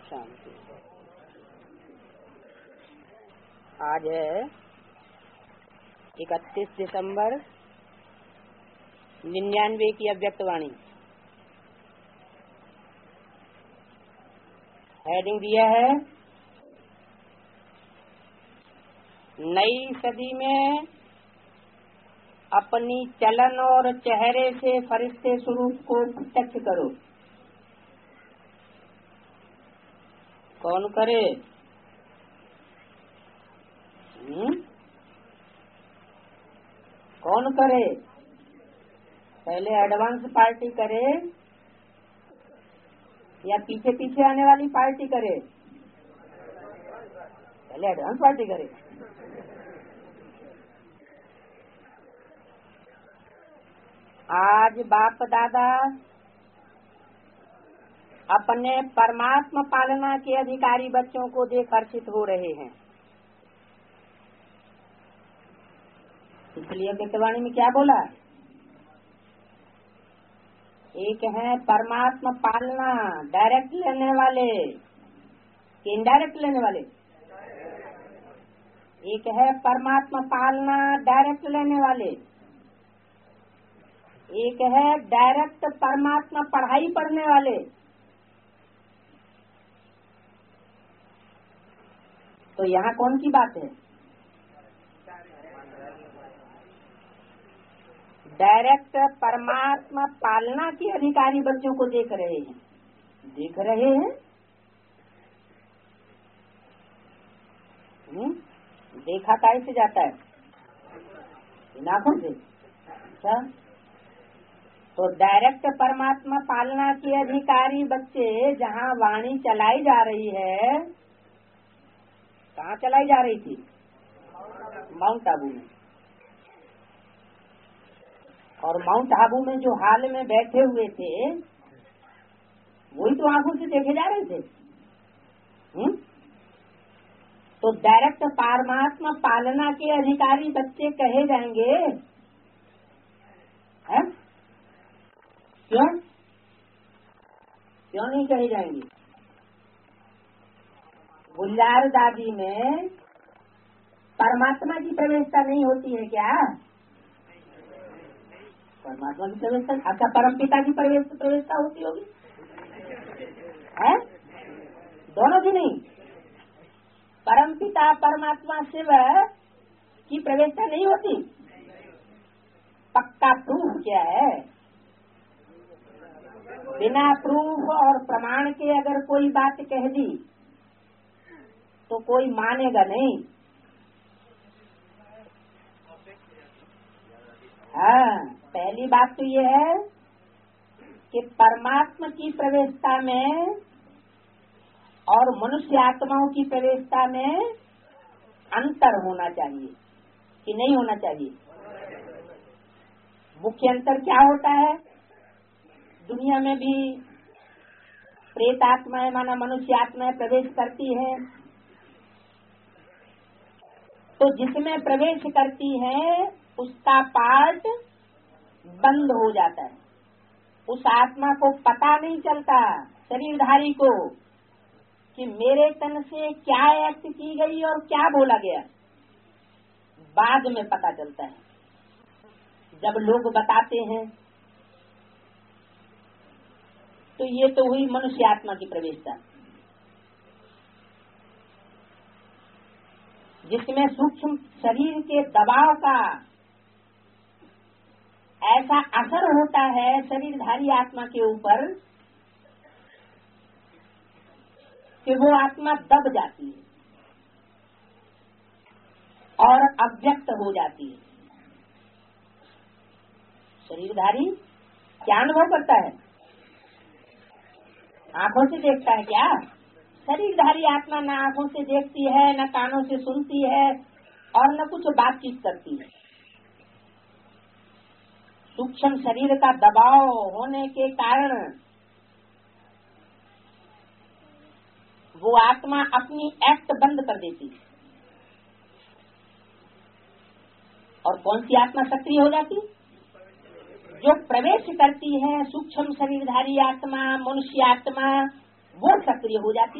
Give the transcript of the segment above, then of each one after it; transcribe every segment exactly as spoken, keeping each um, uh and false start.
शांति। आज है इकतीस दिसंबर निन्यानवे की अव्यक्त वाणी। हेडिंग दिया है नई सदी में अपनी चलन और चेहरे से फरिश्ते स्वरूप को प्रत्यक्ष करो। कौन करे? हुँ? कौन करे? पहले एडवांस पार्टी करे या पीछे पीछे आने वाली पार्टी करे? पहले एडवांस पार्टी करे। आज बाप दादा अपने परमात्मा पालना के अधिकारी बच्चों को देख हर्षित हो रहे हैं। इसलिए व्यक्तवाणी में क्या बोला? एक है परमात्मा पालना डायरेक्ट लेने वाले कि इनडायरेक्ट लेने वाले। एक है परमात्मा पालना डायरेक्ट लेने वाले, एक है डायरेक्ट परमात्मा पढ़ाई पढ़ने वाले। तो यहाँ कौन की बात है? डायरेक्ट परमात्मा पालना के अधिकारी बच्चों को देख रहे हैं। देख रहे हैं हुँ? देखा कैसे जाता है? इन आँखों से। अच्छा, तो डायरेक्ट परमात्मा पालना के अधिकारी बच्चे जहाँ वाणी चलाई जा रही है, कहाँ चलाई जा रही थी? माउंट आबू में। और माउंट आबू में जो हाल में बैठे हुए थे वही तो आंखों से देखे जा रहे थे। हुँ? तो डायरेक्ट परमात्मा पालना के अधिकारी बच्चे कहे जाएंगे है? क्यों क्यों नहीं कहे जाएंगे? गुलजार दादी में परमात्मा की प्रवेशता नहीं होती है क्या? परमात्मा की प्रवेशता, अच्छा परमपिता की प्रवेश प्रवेशता होती होगी है? दोनों की नहीं। परमपिता परमात्मा शिव की प्रवेशता नहीं होती। पक्का प्रूफ क्या है? बिना प्रूफ और प्रमाण के अगर कोई बात कह दी तो कोई मानेगा नहीं। हाँ, पहली बात तो ये है कि परमात्मा की प्रवेशता में और मनुष्य आत्माओं की प्रवेशता में अंतर होना चाहिए कि नहीं होना चाहिए? मुख्य अंतर क्या होता है? दुनिया में भी प्रेत आत्माएं माना मनुष्य आत्माएं प्रवेश करती है, तो जिसमें प्रवेश करती है उसका पार्ट बंद हो जाता है। उस आत्मा को पता नहीं चलता शरीरधारी को कि मेरे तन से क्या एक्ट की गई और क्या बोला गया। बाद में पता चलता है जब लोग बताते हैं। तो ये तो हुई मनुष्य आत्मा की प्रवेशता, जिसमें सूक्ष्म शरीर के दबाव का ऐसा असर होता है शरीरधारी आत्मा के ऊपर कि वो आत्मा दब जाती है और अव्यक्त हो जाती है। शरीरधारी क्या अनुभव करता है? आंखों से देखता है क्या? शरीरधारी आत्मा न आंखों से देखती है, न कानों से सुनती है और न कुछ बातचीत करती है। सूक्ष्म शरीर का दबाव होने के कारण वो आत्मा अपनी एक्ट बंद कर देती है। और कौन सी आत्मा सक्रिय हो जाती? जो प्रवेश करती है सूक्ष्म शरीरधारी आत्मा, मनुष्य आत्मा, वो सक्रिय हो जाती।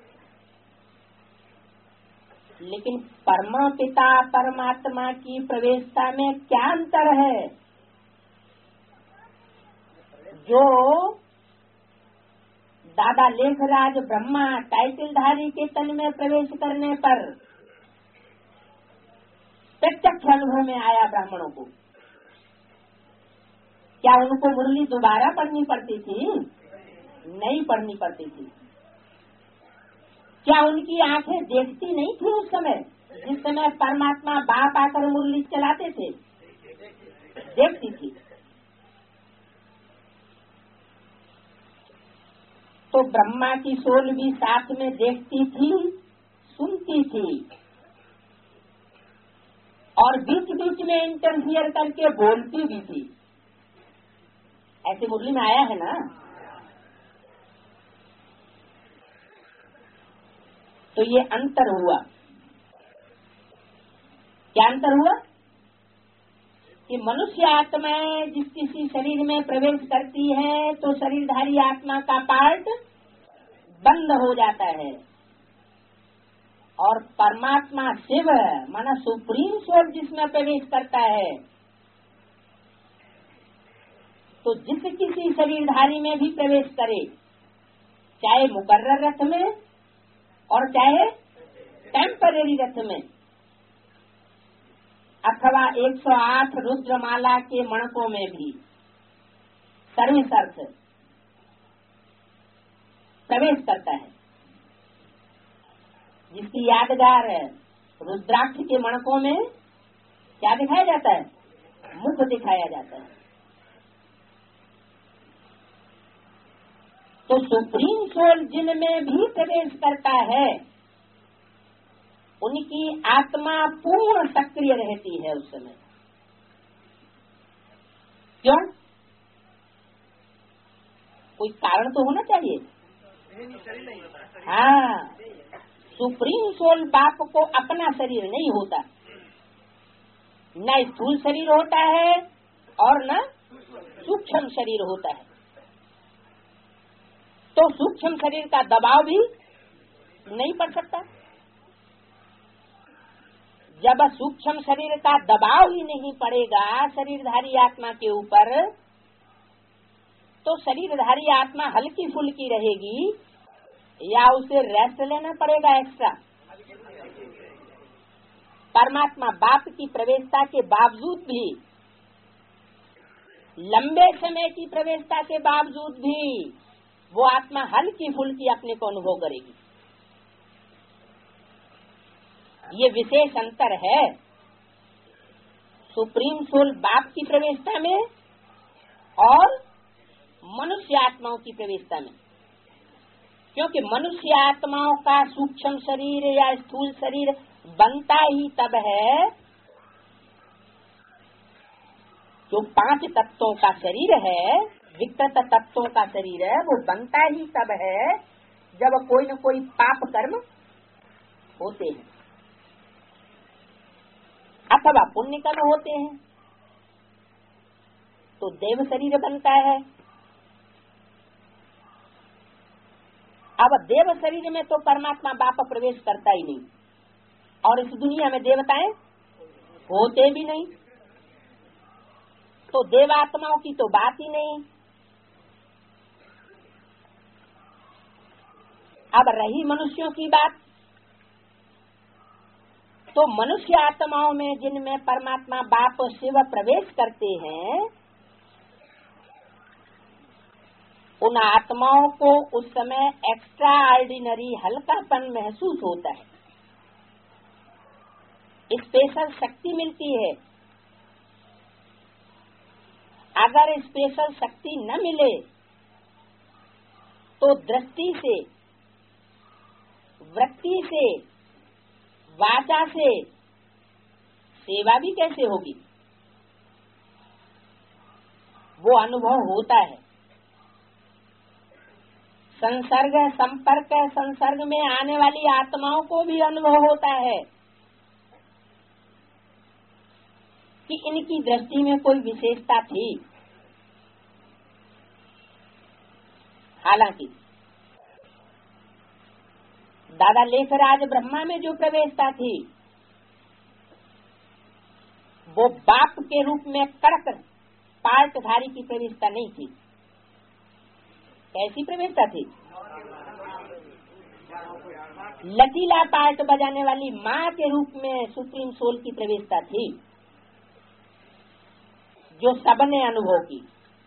लेकिन परमा पिता परमात्मा की प्रवेशता में क्या अंतर है? जो दादा लेखराज ब्रह्मा टाइटलधारी के तन में प्रवेश करने पर प्रत्यक्ष अनुभव में आया ब्राह्मणों को, क्या उनको मुरली दोबारा पढ़नी पड़ती थी? नहीं पढ़नी पड़ती थी। क्या उनकी आंखें देखती नहीं थी उस समय, जिस समय परमात्मा बाप आकर मुरली चलाते थे? देखती थी। तो ब्रह्मा की सोल भी साथ में देखती थी, सुनती थी और बीच बीच में इंटरफियर करके बोलती भी थी। ऐसे मुरली में आया है ना? तो ये अंतर हुआ। क्या अंतर हुआ? कि मनुष्य आत्माएं जिस किसी शरीर में प्रवेश करती है तो शरीरधारी आत्मा का पार्ट बंद हो जाता है, और परमात्मा शिव माना सुप्रीम सोल जिसमें प्रवेश करता है तो जिस किसी शरीरधारी में भी प्रवेश करे, चाहे मुकर्रर रथ में और चाहे टेम्परेरी रथ में, अथवा एक सौ आठ रुद्रमाला के मणकों में भी सर्विस अर्थ प्रवेश करता है। जिसकी यादगार है रुद्राक्ष के मणकों में क्या दिखाया जाता है? मुख दिखाया जाता है। तो सुप्रीम सोल जिनमें भी प्रवेश करता है उनकी आत्मा पूर्ण सक्रिय रहती है उस समय। क्यों? कोई कारण तो होना चाहिए। हाँ, सुप्रीम सोल बाप को अपना शरीर नहीं होता, न स्थूल शरीर होता है और न सूक्ष्म शरीर होता है। तो सूक्ष्म शरीर का दबाव भी नहीं पड़ सकता। जब सूक्ष्म शरीर का दबाव ही नहीं पड़ेगा शरीरधारी आत्मा के ऊपर, तो शरीरधारी आत्मा हल्की फुल्की रहेगी या उसे रेस्ट लेना पड़ेगा एक्स्ट्रा? परमात्मा बाप की प्रवेशता के बावजूद भी, लंबे समय की प्रवेशता के बावजूद भी वो आत्मा हल्की फुल्की अपने को अनुभव करेगी। ये विशेष अंतर है सुप्रीम सोल बाप की प्रवेशता में और मनुष्य आत्माओं की प्रवेशता में। क्योंकि मनुष्य आत्माओं का सूक्ष्म शरीर या स्थूल शरीर बनता ही तब है, जो पांच तत्वों का शरीर है, विकृत तत्वों का शरीर है, वो बनता ही तब है जब कोई न कोई पाप कर्म होते हैं अथवा पुण्य कर्म होते हैं, तो देव शरीर बनता है। अब देव शरीर में तो परमात्मा बाप प्रवेश करता ही नहीं, और इस दुनिया में देवताएं होते भी नहीं, तो देवात्माओं की तो बात ही नहीं। अब रही मनुष्यों की बात, तो मनुष्य आत्माओं में जिनमें परमात्मा बाप शिव प्रवेश करते हैं, उन आत्माओं को उस समय एक्स्ट्रा ऑर्डिनरी हल्कापन महसूस होता है, स्पेशल शक्ति मिलती है। अगर स्पेशल शक्ति न मिले तो दृष्टि से, वृत्ति से, वाचा से सेवा भी कैसे होगी? वो अनुभव होता है। संसर्ग संपर्क संसर्ग में आने वाली आत्माओं को भी अनुभव होता है कि इनकी दृष्टि में कोई विशेषता थी। हालांकि दादा लेखराज ब्रह्मा में जो प्रवेशता थी वो बाप के रूप में कड़क पार्टधारी की प्रवेशता नहीं थी। कैसी प्रवेशता थी? लचीला पार्ट बजाने वाली माँ के रूप में सुप्रीम सोल की प्रवेशता थी, जो सबने अनुभव की।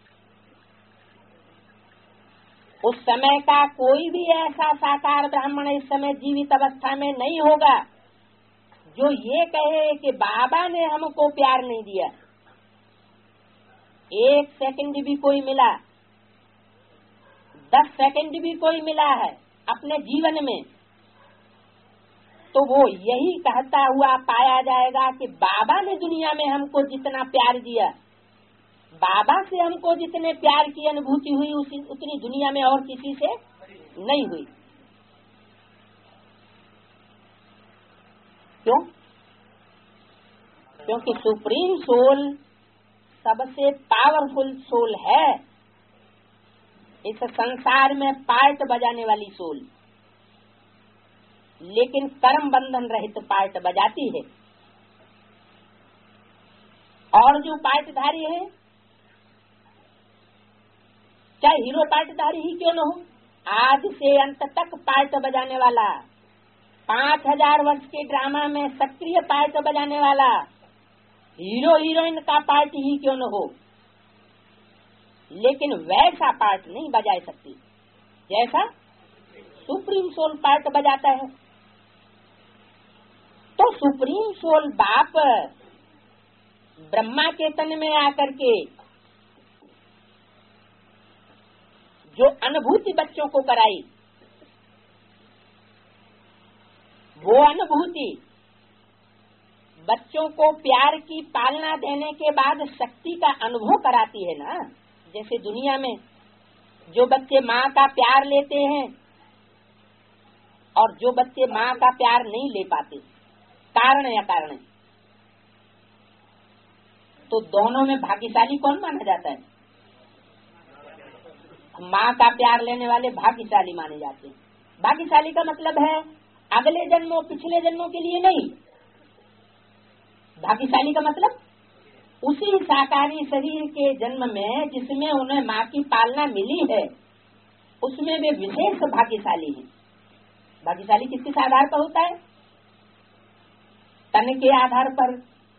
उस समय का कोई भी ऐसा साकार ब्राह्मण इस समय जीवित अवस्था में नहीं होगा जो ये कहे कि बाबा ने हमको प्यार नहीं दिया। एक सेकंड भी कोई मिला, दस सेकंड भी कोई मिला है अपने जीवन में, तो वो यही कहता हुआ पाया जाएगा कि बाबा ने दुनिया में हमको जितना प्यार दिया, बाबा से हमको जितने प्यार की अनुभूति हुई उसी उतनी दुनिया में और किसी से नहीं हुई। क्यों? क्योंकि सुप्रीम सोल सबसे पावरफुल सोल है इस संसार में पार्ट बजाने वाली सोल, लेकिन कर्म बंधन रहित पार्ट बजाती है। और जो पार्टधारी है, चाहे हीरो पार्टधारी ही क्यों न हो, आज से अंत तक पार्ट बजाने वाला, पांच हजार वर्ष के ड्रामा में सक्रिय पार्ट बजाने वाला हीरो हीरोइन का पार्ट ही क्यों न हो, लेकिन वैसा पार्ट नहीं बजा सकती जैसा सुप्रीम सोल पार्ट बजाता है। तो सुप्रीम सोल बाप ब्रह्मा के तन में आकर के जो अनुभूति बच्चों को कराई, वो अनुभूति बच्चों को प्यार की पालना देने के बाद शक्ति का अनुभव कराती है ना। जैसे दुनिया में जो बच्चे माँ का प्यार लेते हैं और जो बच्चे माँ का प्यार नहीं ले पाते, कारण या कारण, तो दोनों में भाग्यशाली कौन माना जाता है? माँ का प्यार लेने वाले भाग्यशाली माने जाते हैं। भाग्यशाली का मतलब है अगले जन्मों पिछले जन्मों के लिए नहीं, भाग्यशाली का मतलब उसी साकारी शरीर के जन्म में जिसमें उन्हें माँ की पालना मिली है, उसमें वे विशेष भाग्यशाली हैं। भाग्यशाली किस किस आधार पर होता है? तन के आधार पर,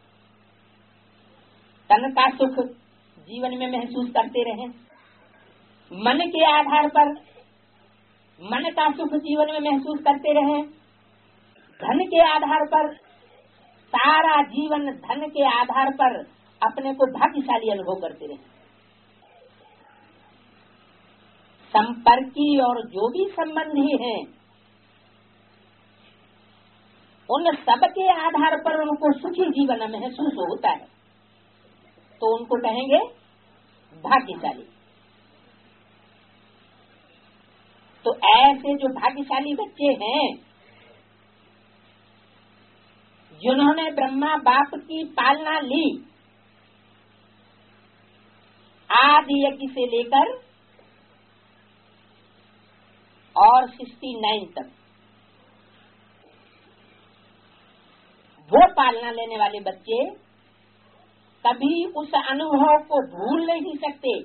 तन का सुख जीवन में महसूस करते रहें। मन के आधार पर, मन का सुख जीवन में महसूस करते रहें। धन के आधार पर, सारा जीवन धन के आधार पर अपने को भाग्यशाली अनुभव करते रहें। संपर्की और जो भी संबंधी हैं, उन सब के आधार पर उनको सुखी जीवन महसूस होता है, तो उनको कहेंगे भाग्यशाली। तो ऐसे जो भाग्यशाली बच्चे हैं जिन्होंने ब्रह्मा बाप की पालना ली, आदि यज्ञ से लेकर और सिक्सटी नाइन तक, वो पालना लेने वाले बच्चे कभी उस अनुभव को भूल नहीं सकते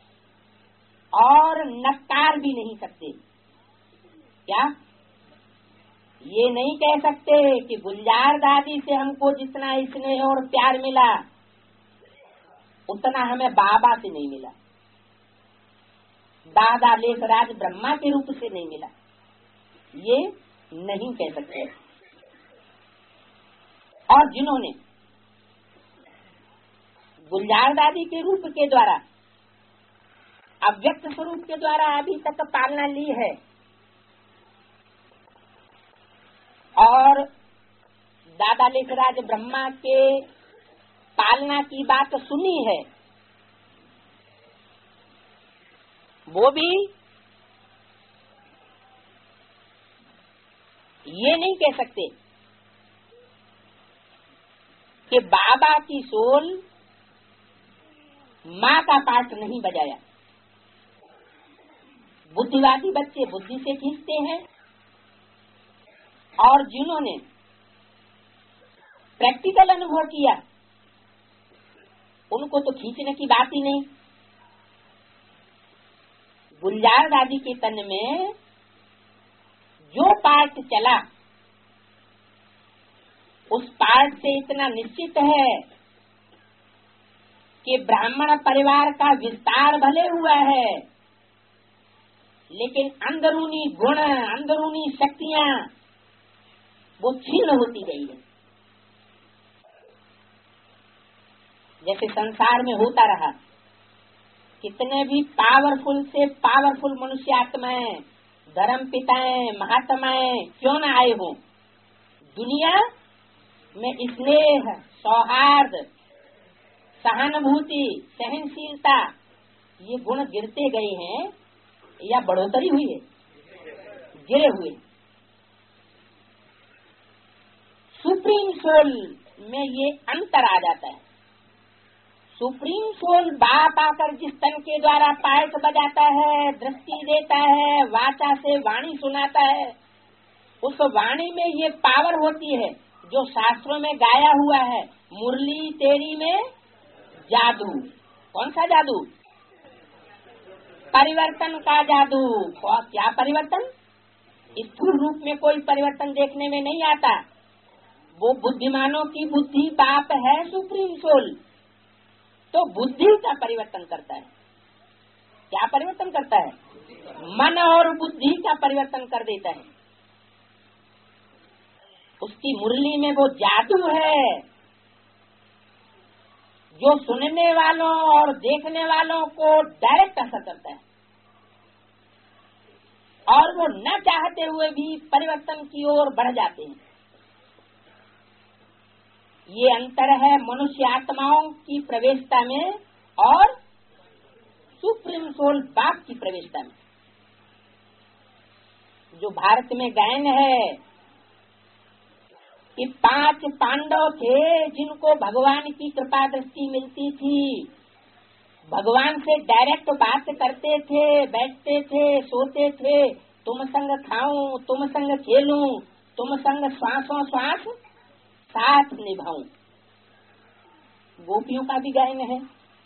और नकार भी नहीं सकते। क्या ये नहीं कह सकते कि गुलजार दादी से हमको जितना स्नेह और प्यार मिला उतना हमें बाबा से नहीं मिला, दादा लेखराज ब्रह्मा के रूप से नहीं मिला, ये नहीं कह सकते। और जिन्होंने गुलजार दादी के रूप के द्वारा, अव्यक्त स्वरूप के द्वारा अभी तक पालना ली है और दादा लेखराज ब्रह्मा के पालना की बात सुनी है, वो भी ये नहीं कह सकते कि बाबा की सोल माँ का पाठ नहीं बजाया। बुद्धिवादी बच्चे बुद्धि से खींचते हैं और जिन्होंने प्रैक्टिकल अनुभव किया उनको तो खींचने की बात ही नहीं। गुलजार दादी के तन में जो पार्ट चला उस पार्ट से इतना निश्चित है कि ब्राह्मण परिवार का विस्तार भले हुआ है, लेकिन अंदरूनी गुण, अंदरूनी शक्तियां वो क्षीण होती गई है। जैसे संसार में होता रहा, कितने भी पावरफुल से पावरफुल मनुष्य आत्माएं, धर्म पिताएं, महात्माएं क्यों न आए हों, दुनिया में स्नेह, सौहार्द, सहानुभूति, सहनशीलता ये गुण गिरते गए हैं या बढ़ोतरी हुई है? गिरे हुए। सुप्रीम सोल में ये अंतर आ जाता है। सुप्रीम सोल बाप आकर जिस तन के द्वारा पार्ट बजाता है, दृष्टि देता है, वाचा से वाणी सुनाता है, उस वाणी में ये पावर होती है जो शास्त्रों में गाया हुआ है, मुरली तेरी में जादू। कौन सा जादू? परिवर्तन का जादू। क्या परिवर्तन? स्थूल रूप में कोई परिवर्तन देखने में नहीं आता। वो बुद्धिमानों की बुद्धि बाप है सुप्रीम सोल, तो बुद्धि का परिवर्तन करता है। क्या परिवर्तन करता है? मन और बुद्धि का परिवर्तन कर देता है। उसकी मुरली में वो जादू है जो सुनने वालों और देखने वालों को डायरेक्ट असर करता है, और वो न चाहते हुए भी परिवर्तन की ओर बढ़ जाते हैं। ये अंतर है मनुष्य आत्माओं की प्रवेशता में और सुप्रीम सोल बाप की प्रवेशता में। जो भारत में गायन है कि पांच पांडव थे जिनको भगवान की कृपा दृष्टि मिलती थी, भगवान से डायरेक्ट बात करते थे, बैठते थे, सोते थे, तुम संग खाऊं, तुम संग खेलूं, तुम संग श्वासों श्वास साथ निभाऊं। गोपियों का भी गायन है।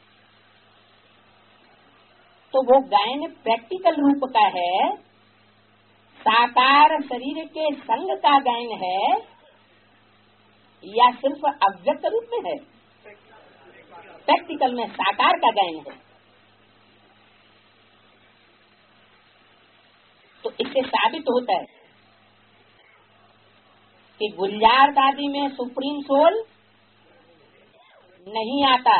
तो वो गायन प्रैक्टिकल रूप का है, साकार शरीर के संग का गायन है, या सिर्फ अव्यक्त रूप में है? प्रैक्टिकल में साकार का गायन है। तो इससे साबित होता है कि गुलजार दादी में सुप्रीम सोल नहीं आता,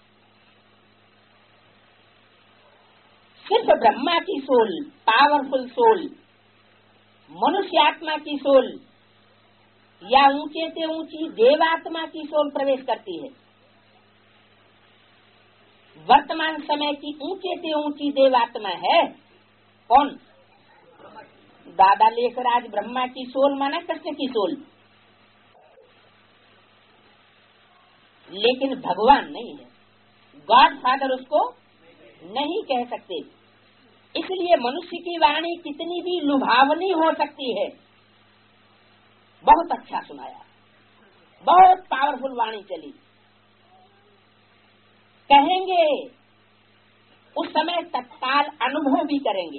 सिर्फ ब्रह्मा की सोल, पावरफुल सोल, मनुष्य आत्मा की सोल या ऊंचे से ऊंची देवात्मा की सोल प्रवेश करती है। वर्तमान समय की ऊंचे से ऊंची देवात्मा है कौन? दादा लेखराज ब्रह्मा की सोल माना कृष्ण की सोल, लेकिन भगवान नहीं है, गॉड फादर उसको नहीं कह सकते। इसलिए मनुष्य की वाणी कितनी भी लुभावनी हो सकती है। बहुत अच्छा सुनाया, बहुत पावरफुल वाणी चली, कहेंगे उस समय तत्काल अनुभव भी करेंगे,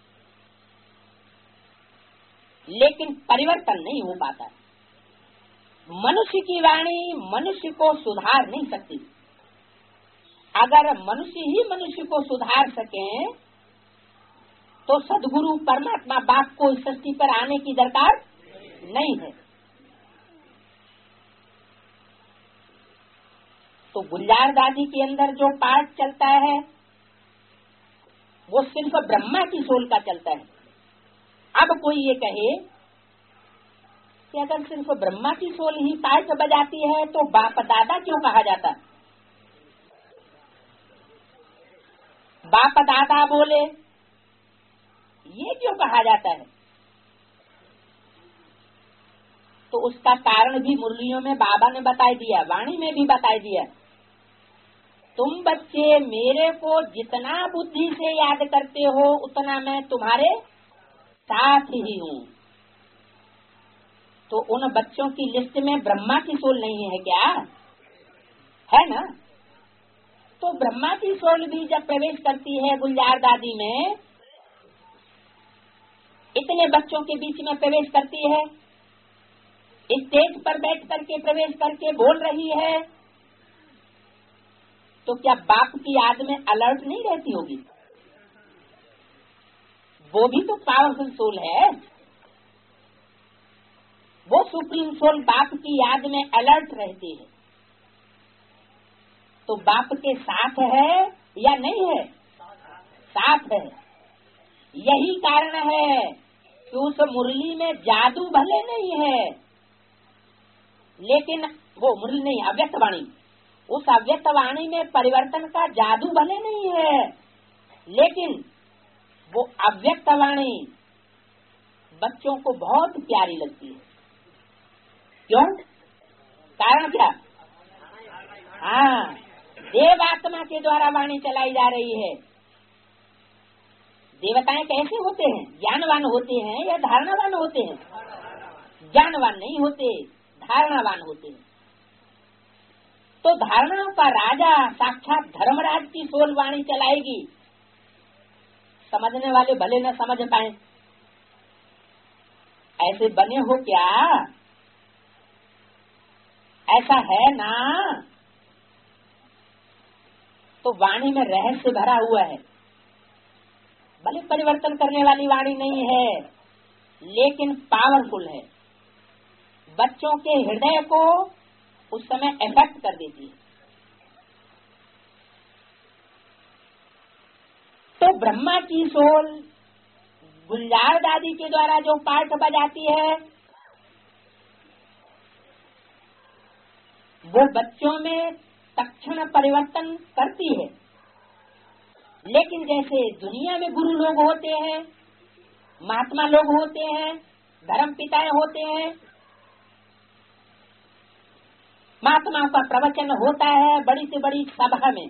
लेकिन परिवर्तन नहीं हो पाता। मनुष्य की वाणी मनुष्य को सुधार नहीं सकती। अगर मनुष्य ही मनुष्य को सुधार सके तो सद्गुरु परमात्मा बाप को इस सृष्टि पर आने की दरकार नहीं है। तो गुलजार दादी के अंदर जो पार्ट चलता है वो सिर्फ ब्रह्मा की सोल का चलता है। अब कोई ये कहे कि अगर सिर्फ ब्रह्मा की सोल ही पार्ट बजाती है तो बाप दादा क्यों कहा जाता? बाप दादा बोले ये क्यों कहा जाता है? तो उसका कारण भी मुरलियों में बाबा ने बताई दिया, वाणी में भी बताई दिया। तुम बच्चे मेरे को जितना बुद्धि से याद करते हो उतना मैं तुम्हारे साथ ही हूँ। तो उन बच्चों की लिस्ट में ब्रह्मा की सोल नहीं है क्या? है ना? तो ब्रह्मा की सोल भी जब प्रवेश करती है गुलजार दादी में, इतने बच्चों के बीच में प्रवेश करती है, स्टेज पर बैठ करके प्रवेश करके बोल रही है, तो क्या बाप की याद में अलर्ट नहीं रहती होगी? वो भी तो पावरफुल सोल है। वो सुप्रीम सोल बाप की याद में अलर्ट रहती है, तो बाप के साथ है या नहीं है? साथ है। यही कारण है कि उस मुरली में जादू भले नहीं है, लेकिन वो मुरली नहीं, अव्यक्त वाणी, उस अव्यक्त वाणी में परिवर्तन का जादू भले नहीं है, लेकिन वो अव्यक्त वाणी बच्चों को बहुत प्यारी लगती है। क्यों? कारण क्या? हाँ, देवात्मा के द्वारा वाणी चलाई जा रही है। देवताएं कैसे होते हैं? ज्ञानवान होते हैं या धारणावान होते हैं? ज्ञानवान नहीं होते, धारणावान होते हैं। तो धारणाओं का राजा साक्षात धर्मराज की सोल वाणी चलाएगी। समझने वाले भले न समझ पाए, ऐसे बने हो क्या? ऐसा है ना? तो वाणी में रहस्य भरा हुआ है। भले परिवर्तन करने वाली वाणी नहीं है, लेकिन पावरफुल है। बच्चों के हृदय को उस समय इफेक्ट कर देती है। तो ब्रह्मा की सोल गुलजार दादी के द्वारा जो पार्ट बजाती है, वो बच्चों में तत्क्षण परिवर्तन करती है। लेकिन जैसे दुनिया में गुरु लोग होते हैं, महात्मा लोग होते हैं, धर्म पिताएं होते हैं, महात्माओं का प्रवचन होता है बड़ी से बड़ी सभा में,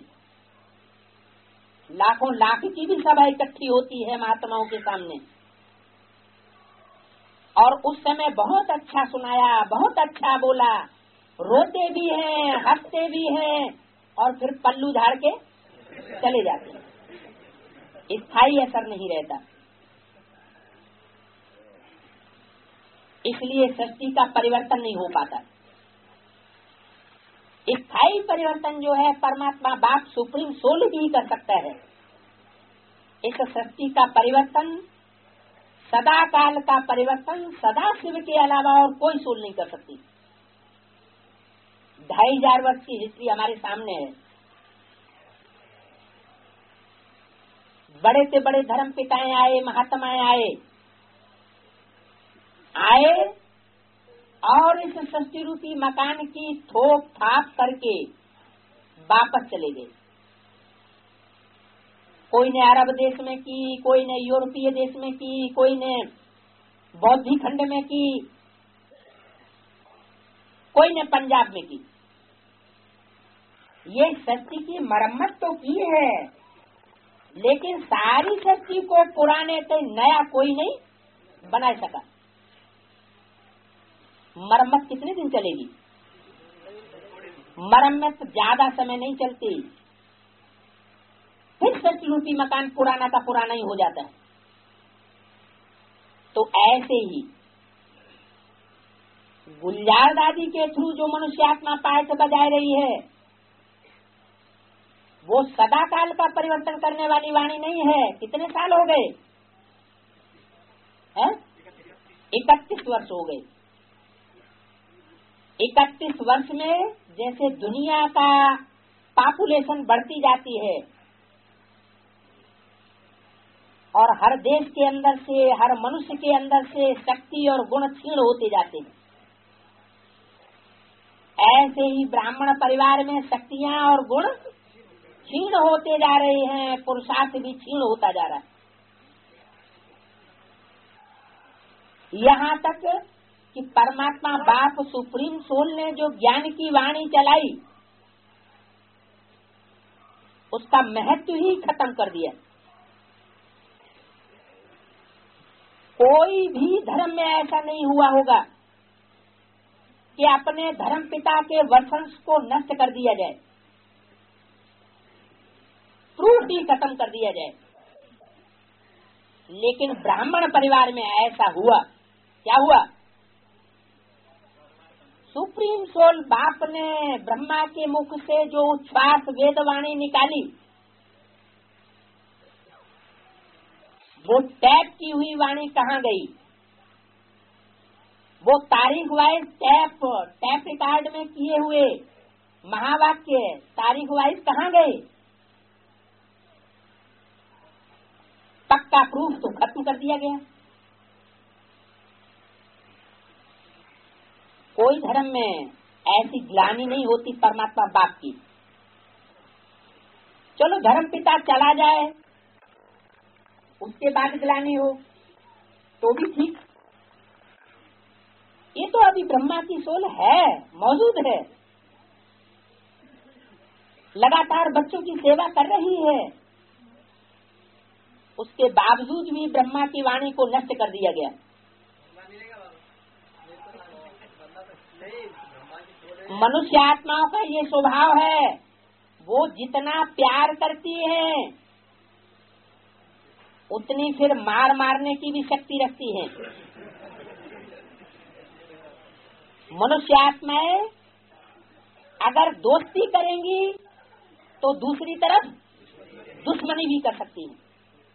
लाखों लाख की भी सभा इकट्ठी होती है महात्माओं के सामने, और उस समय बहुत अच्छा सुनाया, बहुत अच्छा बोला, रोते भी हैं, हंसते भी हैं, और फिर पल्लू झाड़ के चले जाते हैं। स्थायी असर नहीं रहता। इसलिए सृष्टि का परिवर्तन नहीं हो पाता। स्थायी परिवर्तन जो है परमात्मा बाप सुप्रीम सोल ही कर सकता है। इस सृष्टि का परिवर्तन, सदा काल का परिवर्तन सदा शिव के अलावा और कोई सोल नहीं कर सकती। ढाई हजार वर्ष की हिस्ट्री हमारे सामने है। बड़े से बड़े धर्म पिताएं आए, महात्माएं आए आए और इस सृष्टि रूपी मकान की थोक थाप करके वापस चले गए। कोई ने अरब देश में की, कोई ने यूरोपीय देश में की, कोई ने बौद्ध खंड में की, कोई ने पंजाब में की। ये सृष्टि की मरम्मत तो की है, लेकिन सारी सृष्टि को पुराने से नया कोई नहीं बना सका। मरम्मत कितने दिन चलेगी? मरम्मत ज्यादा समय नहीं चलती, फिर सृष्टि रूपी मकान पुराना का पुराना ही हो जाता है। तो ऐसे ही गुलजार दादी के थ्रू जो मनुष्यात्मा पाठ बजाय रही है, वो सदा काल का परिवर्तन करने वाली वाणी नहीं है। कितने साल हो गए? इकतीस वर्ष हो गए। इकतीस वर्ष में जैसे दुनिया का पॉपुलेशन बढ़ती जाती है और हर देश के अंदर से, हर मनुष्य के अंदर से शक्ति और गुण क्षीण होते जाते हैं, ऐसे ही ब्राह्मण परिवार में शक्तियां और गुण क्षीण होते जा रहे हैं, पुरुषार्थ भी क्षीण होता जा रहा है। यहाँ तक कि परमात्मा बाप सुप्रीम सोल ने जो ज्ञान की वाणी चलाई, उसका महत्व ही खत्म कर दिया। कोई भी धर्म में ऐसा नहीं हुआ होगा कि अपने धर्म पिता के वंश को नष्ट कर दिया जाए, प्रूफ ही खत्म कर दिया जाए। लेकिन ब्राह्मण परिवार में ऐसा हुआ। क्या हुआ? सुप्रीम सोल बाप ने ब्रह्मा के मुख से जो उच्छ्वास वेदवाणी निकाली, वो टैप की हुई वाणी कहाँ गई? वो तारीख वाइज टैप टैप रिकॉर्ड में किए हुए महावाक्य तारीख वाइज कहाँ गए? पक्का प्रूफ तो खत्म कर दिया गया। कोई धर्म में ऐसी ग्लानि नहीं होती परमात्मा बाप की। चलो धर्म पिता चला जाए, उसके बाद ग्लानि हो तो भी ठीक। ये तो अभी ब्रह्मा की सोल है, मौजूद है, लगातार बच्चों की सेवा कर रही है। उसके बावजूद भी ब्रह्मा की वाणी को नष्ट कर दिया गया। मनुष्य आत्माओं का ये स्वभाव है, वो जितना प्यार करती है उतनी फिर मार मारने की भी शक्ति रखती है। मनुष्य आत्माएं अगर दोस्ती करेंगी तो दूसरी तरफ दुश्मनी भी कर सकती है।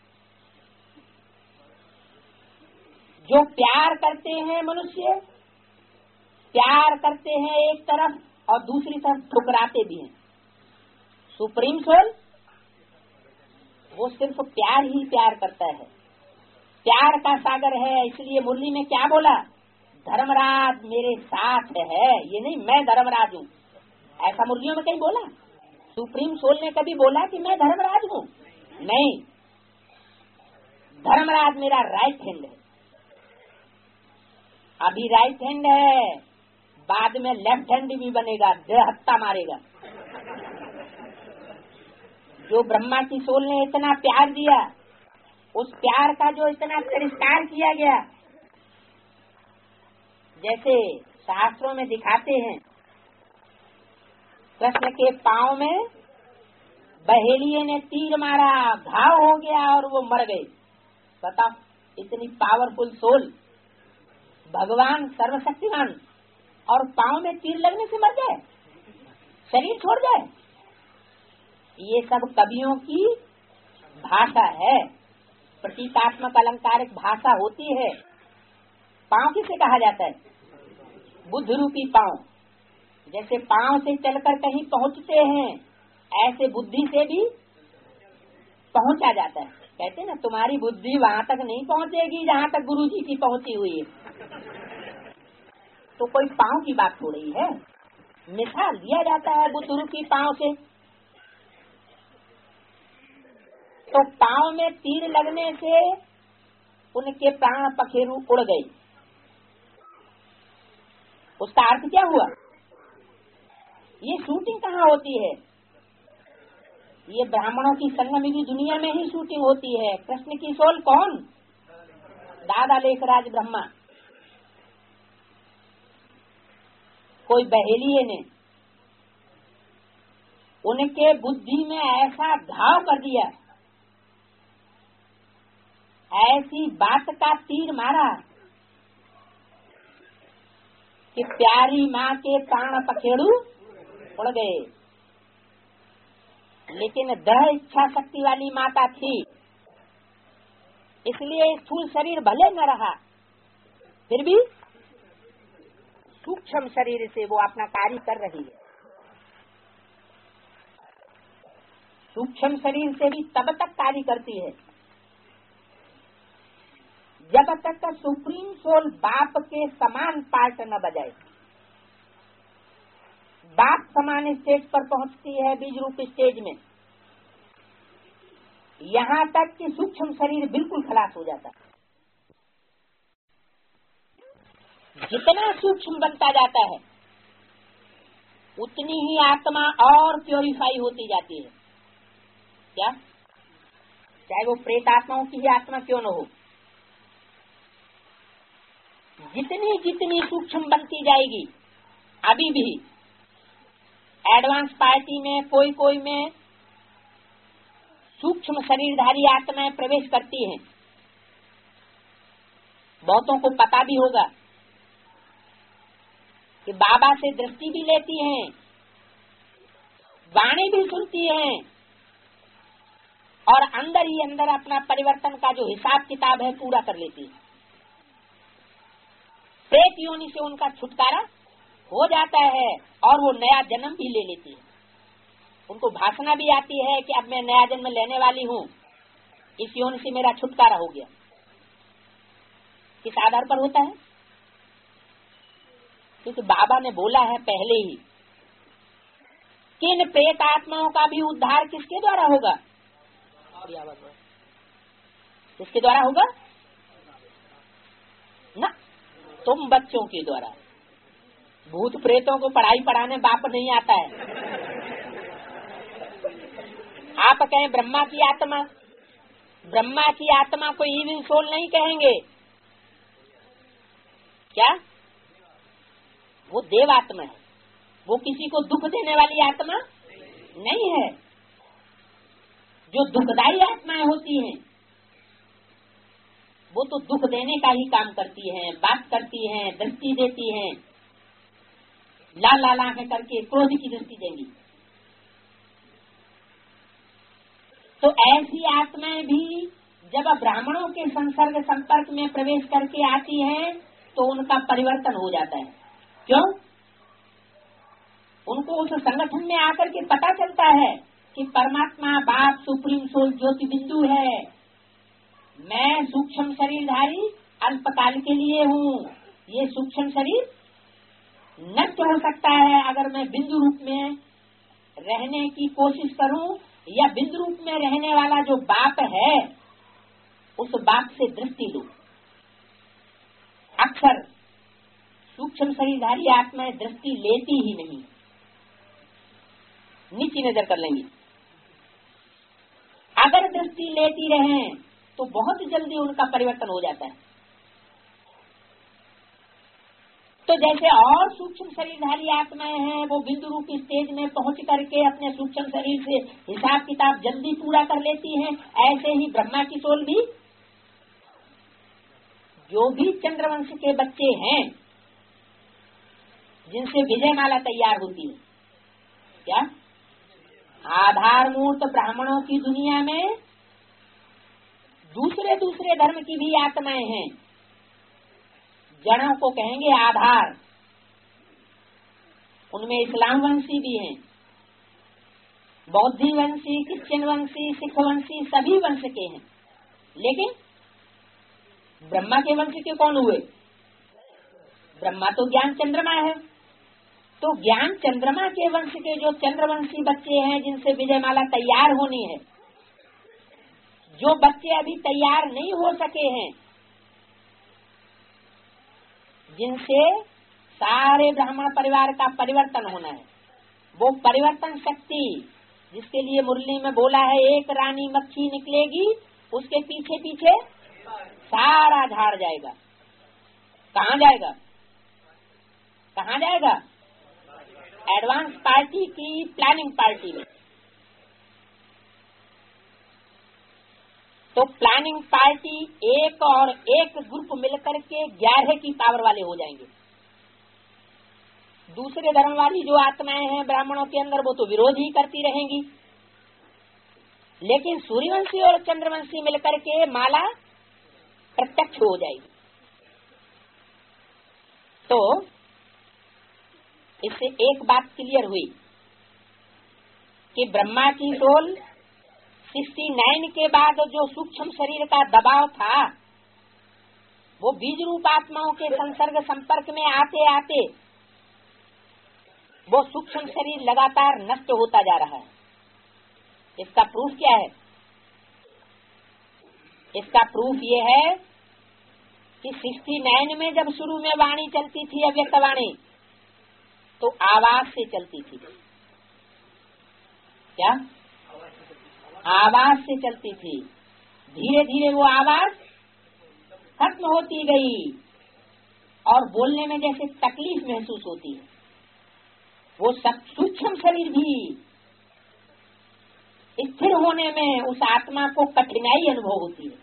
जो प्यार करते हैं मनुष्य, प्यार करते हैं एक तरफ और दूसरी तरफ ठुकराते भी हैं। सुप्रीम सोल वो सिर्फ प्यार ही प्यार करता है, प्यार का सागर है। इसलिए मुरली में क्या बोला? धर्मराज मेरे साथ है। ये नहीं मैं धर्मराज हूँ, ऐसा मुरलियों में कहीं बोला? सुप्रीम सोल ने कभी बोला कि मैं धर्मराज हूँ? नहीं, धर्मराज मेरा राइट हैंड है। अभी राइट हैंड है, बाद में लेफ्ट हैंड भी बनेगा, हत्ता मारेगा। जो ब्रह्मा की सोल ने इतना प्यार दिया, उस प्यार का जो इतना तिरस्कार किया गया, जैसे शास्त्रों में दिखाते हैं, कृष्ण के पांव में बहेलिये ने तीर मारा, घाव हो गया और वो मर गए। बताओ, इतनी पावरफुल सोल, भगवान सर्वशक्तिमान, और पांव में तीर लगने से मर जाए, शरीर छोड़ जाए। ये सब कवियों की भाषा है, प्रतीकात्मक अलंकारिक भाषा होती है। पांव किसे कहा जाता है? बुद्ध रूपी पांव। जैसे पांव से चलकर कहीं पहुंचते हैं, ऐसे बुद्धि से भी पहुंचा जाता है। कहते हैं ना, तुम्हारी बुद्धि वहाँ तक नहीं पहुँचेगी जहाँ तक गुरु जी की पहुँची हुई है। तो कोई पांव की बात हो रही है, मिसाल दिया जाता है बुद्ध रूपी पांव से। तो पांव में तीर लगने से उनके प्राण पखेरु उड़ गए। उसका अर्थ क्या हुआ? ये शूटिंग कहाँ होती है? ये ब्राह्मणों की संगम की दुनिया में ही शूटिंग होती है। कृष्ण की सोल कौन? दादा लेखराज ब्रह्मा। कोई बहेलिये ने उनके बुद्धि में ऐसा घाव कर दिया, ऐसी बात का तीर मारा कि प्यारी माँ के प्राण पखेरु उड़ गए। लेकिन दृढ़ इच्छा शक्ति वाली माता थी, इसलिए स्थूल शरीर भले न रहा, फिर भी सूक्ष्म शरीर से वो अपना कार्य कर रही है। सूक्ष्म शरीर से भी तब तक कार्य करती है जब तक का सुप्रीम सोल बाप के समान पार्ट न बजाए। बाप समान स्टेज पर पहुंचती है बीज रूप स्टेज में, यहाँ तक कि सूक्ष्म शरीर बिल्कुल खलास हो जाता है। जितना सूक्ष्म बनता जाता है उतनी ही आत्मा और प्योरीफाई होती जाती है। क्या? चाहे वो प्रेत आत्माओं की ही आत्मा क्यों न हो, जितनी जितनी सूक्ष्म बनती जाएगी अभी भी एडवांस पार्टी में कोई कोई में सूक्ष्म शरीरधारी आत्माएं प्रवेश करती हैं। बहुतों को पता भी होगा कि बाबा से दृष्टि भी लेती हैं, वाणी भी सुनती हैं और अंदर ही अंदर अपना परिवर्तन का जो हिसाब किताब है पूरा कर लेती है। प्रेत योनि से उनका छुटकारा हो जाता है और वो नया जन्म भी ले लेती है। उनको भाषणा भी आती है कि अब मैं नया जन्म लेने वाली हूँ, इस योनि से मेरा छुटकारा हो गया। किस आधार पर होता है? क्योंकि बाबा ने बोला है पहले ही कि इन प्रेत आत्माओं का भी उद्धार किसके द्वारा होगा? किसके द्वारा होगा? ना, तुम बच्चों के द्वारा। भूत प्रेतों को पढ़ाई पढ़ाने बाप नहीं आता है। आप कहें ब्रह्मा की आत्मा, ब्रह्मा की आत्मा को इविल सोल नहीं कहेंगे। क्या? वो देव आत्मा है, वो किसी को दुख देने वाली आत्मा नहीं है। जो दुखदायी आत्माएं होती हैं वो तो दुख देने का ही काम करती हैं, बात करती हैं, दृष्टि देती हैं, लाल लाल आंखें करके क्रोध की दृष्टि देंगी। तो ऐसी आत्माएं भी जब ब्राह्मणों के संसर्ग संपर्क में प्रवेश करके आती हैं तो उनका परिवर्तन हो जाता है। क्यों? उनको उस संगठन में आकर के पता चलता है कि परमात्मा बाप सुप्रीम सोल ज्योति बिंदु है, मैं सूक्ष्म शरीरधारी अल्पकाल के लिए हूँ। ये सूक्ष्म शरीर नष्ट हो सकता है अगर मैं बिंदु रूप में रहने की कोशिश करूं, या बिंदु रूप में रहने वाला जो बाप है उस बाप से दृष्टि लूं। अक्सर सूक्ष्म शरीरधारी आत्माएं दृष्टि लेती ही नहीं, नीची नजर कर लेंगी। अगर दृष्टि लेती रहें तो बहुत जल्दी उनका परिवर्तन हो जाता है। तो जैसे और सूक्ष्म शरीरधारी आत्माएं हैं वो बिंदु रूपी स्टेज में पहुंच करके अपने सूक्ष्म शरीर से हिसाब किताब जल्दी पूरा कर लेती हैं, ऐसे ही ब्रह्मा की सोल भी, जो भी चंद्रवंश के बच्चे हैं जिनसे विजयमाला तैयार होती है, क्या आधार मूर्त ब्राह्मणों की दुनिया में दूसरे दूसरे धर्म की भी आत्माएं हैं। जड़ों को कहेंगे आधार, उनमें इस्लाम वंशी भी हैं, बौद्धी वंशी, क्रिश्चियन वंशी, सिख वंशी, सभी वंश के हैं। लेकिन ब्रह्मा के वंश के कौन हुए? ब्रह्मा तो ज्ञान चंद्रमा है। तो ज्ञान चंद्रमा के वंश के जो चंद्रवंशी बच्चे हैं जिनसे विजयमाला तैयार होनी है, जो बच्चे अभी तैयार नहीं हो सके हैं, जिनसे सारे ब्राह्मण परिवार का परिवर्तन होना है, वो परिवर्तन शक्ति जिसके लिए मुरली में बोला है एक रानी मक्खी निकलेगी उसके पीछे पीछे सारा झाड़ जाएगा। कहाँ जाएगा? कहाँ जाएगा? एडवांस पार्टी की प्लानिंग पार्टी में। तो प्लानिंग पार्टी एक और एक ग्रुप मिलकर के ग्यारह की पावर वाले हो जाएंगे। दूसरे धर्म वाली जो आत्माएं हैं ब्राह्मणों के अंदर वो तो विरोध ही करती रहेंगी, लेकिन सूर्यवंशी और चंद्रवंशी मिलकर के माला प्रत्यक्ष हो जाएगी। तो इससे एक बात क्लियर हुई कि ब्रह्मा की सोल उनहत्तर के बाद जो सूक्ष्म शरीर का दबाव था वो बीज रूप आत्माओं के संसर्ग संपर्क में आते आते वो सूक्ष्म शरीर लगातार नष्ट होता जा रहा है। इसका प्रूफ क्या है? इसका प्रूफ ये है कि उनहत्तर में जब शुरू में वाणी चलती थी, अव्यक्त वाणी, तो आवाज से चलती थी। क्या? आवाज से चलती थी। धीरे धीरे वो आवाज खत्म होती गई और बोलने में जैसे तकलीफ महसूस होती है। वो सब सूक्ष्म शरीर भी स्थिर होने में उस आत्मा को कठिनाई अनुभव होती है।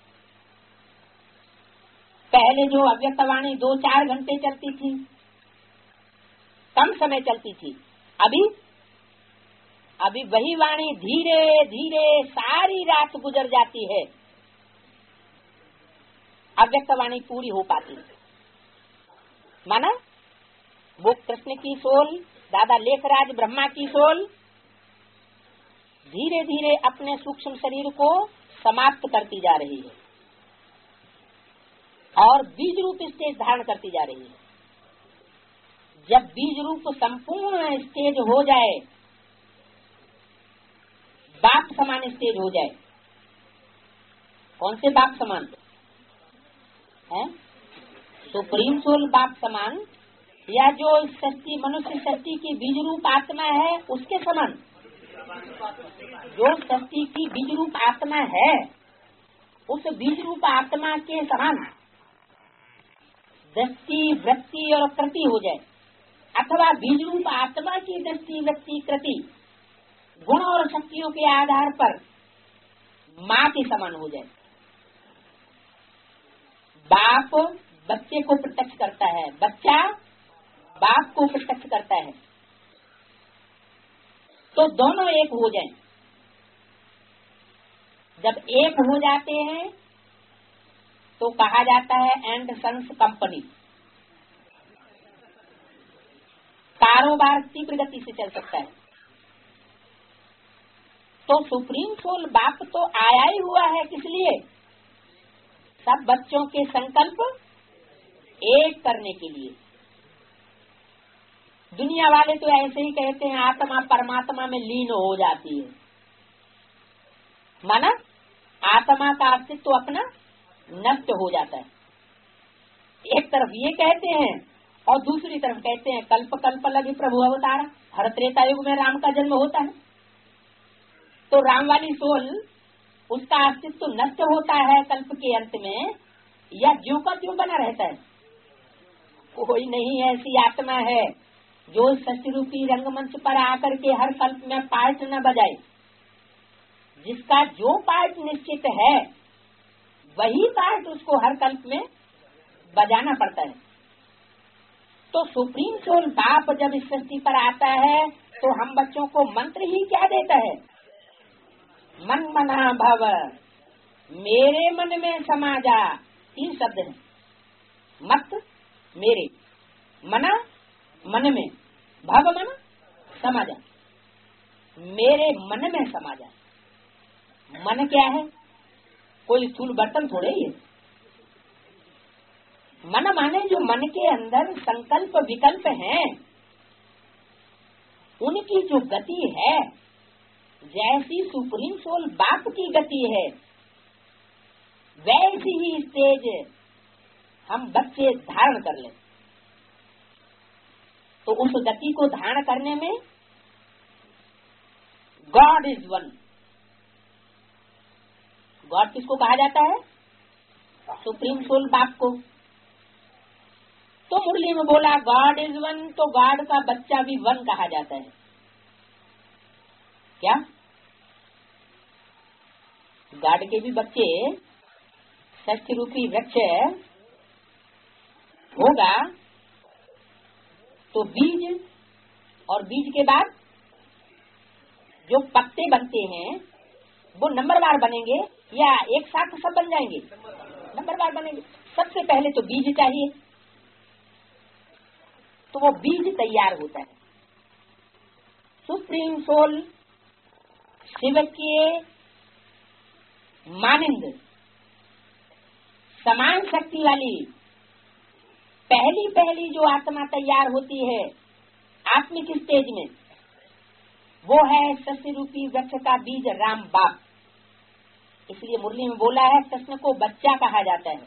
पहले जो अव्यक्तवाणी दो चार घंटे चलती थी, कम समय चलती थी, अभी अभी वही वाणी धीरे धीरे सारी रात गुजर जाती है, अव्यक्तवाणी पूरी हो पाती है। माना वो कृष्ण की सोल, दादा लेखराज ब्रह्मा की सोल धीरे धीरे अपने सूक्ष्म शरीर को समाप्त करती जा रही है और बीज रूप स्टेज धारण करती जा रही है। जब बीज रूप संपूर्ण स्टेज हो जाए, बाप समान स्टेज हो जाए, कौन से बाप समान है? सुप्रीम सोल बाप समान, या जो सृष्टि मनुष्य सृष्टि की बीज रूप आत्मा है उसके समान। जो सृष्टि की बीज रूप आत्मा है उस बीज रूप आत्मा के समान दृष्टि वृत्ति और कृति हो जाए, अथवा बीज रूप आत्मा की दृष्टि वृत्ति कृति गुण और शक्तियों के आधार पर माँ के समान हो जाए। बाप बच्चे को प्रत्यक्ष करता है, बच्चा बाप को प्रत्यक्ष करता है, तो दोनों एक हो जाएं। जब एक हो जाते हैं तो कहा जाता है एंड सन्स कंपनी। कारोबार तीव्र गति से चल सकता है। तो सुप्रीम सोल बाप तो आया ही हुआ है, किस लिए? सब बच्चों के संकल्प एक करने के लिए। दुनिया वाले तो ऐसे ही कहते हैं आत्मा परमात्मा में लीन हो जाती है, माना आत्मा का अस्तित्व तो अपना नष्ट हो जाता है। एक तरफ ये कहते हैं और दूसरी तरफ कहते हैं कल्प कल्प लगे प्रभु अवतार। हर त्रेता युग में राम का जन्म होता है, तो राम वाली सोल उसका अस्तित्व तो नष्ट होता है कल्प के अंत में, या ज्यों का त्यों बना रहता है? कोई नहीं ऐसी आत्मा है जो सत्य रूपी रंगमंच पर आकर के हर कल्प में पार्ट न बजाए। जिसका जो पार्ट निश्चित है वही पार्ट उसको हर कल्प में बजाना पड़ता है। तो सुप्रीम सोल बाप जब इस सृष्टि पर आता है तो हम बच्चों को मंत्र ही क्या देता है? मन मना भव, मेरे मन में समा जा। तीन शब्द हैं, मत मेरे, मना मन में, भव मन समा जा, मेरे मन में समा जा। मन क्या है? कोई स्थूल बर्तन थोड़े ही है। मन माने जो मन के अंदर संकल्प विकल्प हैं, उनकी जो गति है, जैसी सुप्रीम सोल बाप की गति है वैसी ही स्टेज हम बच्चे धारण कर लें। तो उस गति को धारण करने में गॉड इज वन। गॉड किसको कहा जाता है? सुप्रीम सोल बाप को। तो मुरली में बोला गॉड इज वन, तो गॉड का बच्चा भी वन कहा जाता है। क्या गॉड के भी बच्चे सत्य रूपी वृक्ष होगा तो बीज, और बीज के बाद जो पत्ते बनते हैं वो नंबरवार बनेंगे या एक साथ सब बन जाएंगे? नंबरवार बनेंगे। सबसे पहले तो बीज चाहिए, तो वो बीज तैयार होता है। सुप्रीम सोल शिव के मानिंद समान शक्ति वाली पहली पहली जो आत्मा तैयार होती है आत्मिक स्टेज में, वो है सत्य रूपी वृक्ष का बीज राम बाप। इसलिए मुरली में बोला है कृष्ण को बच्चा कहा जाता है।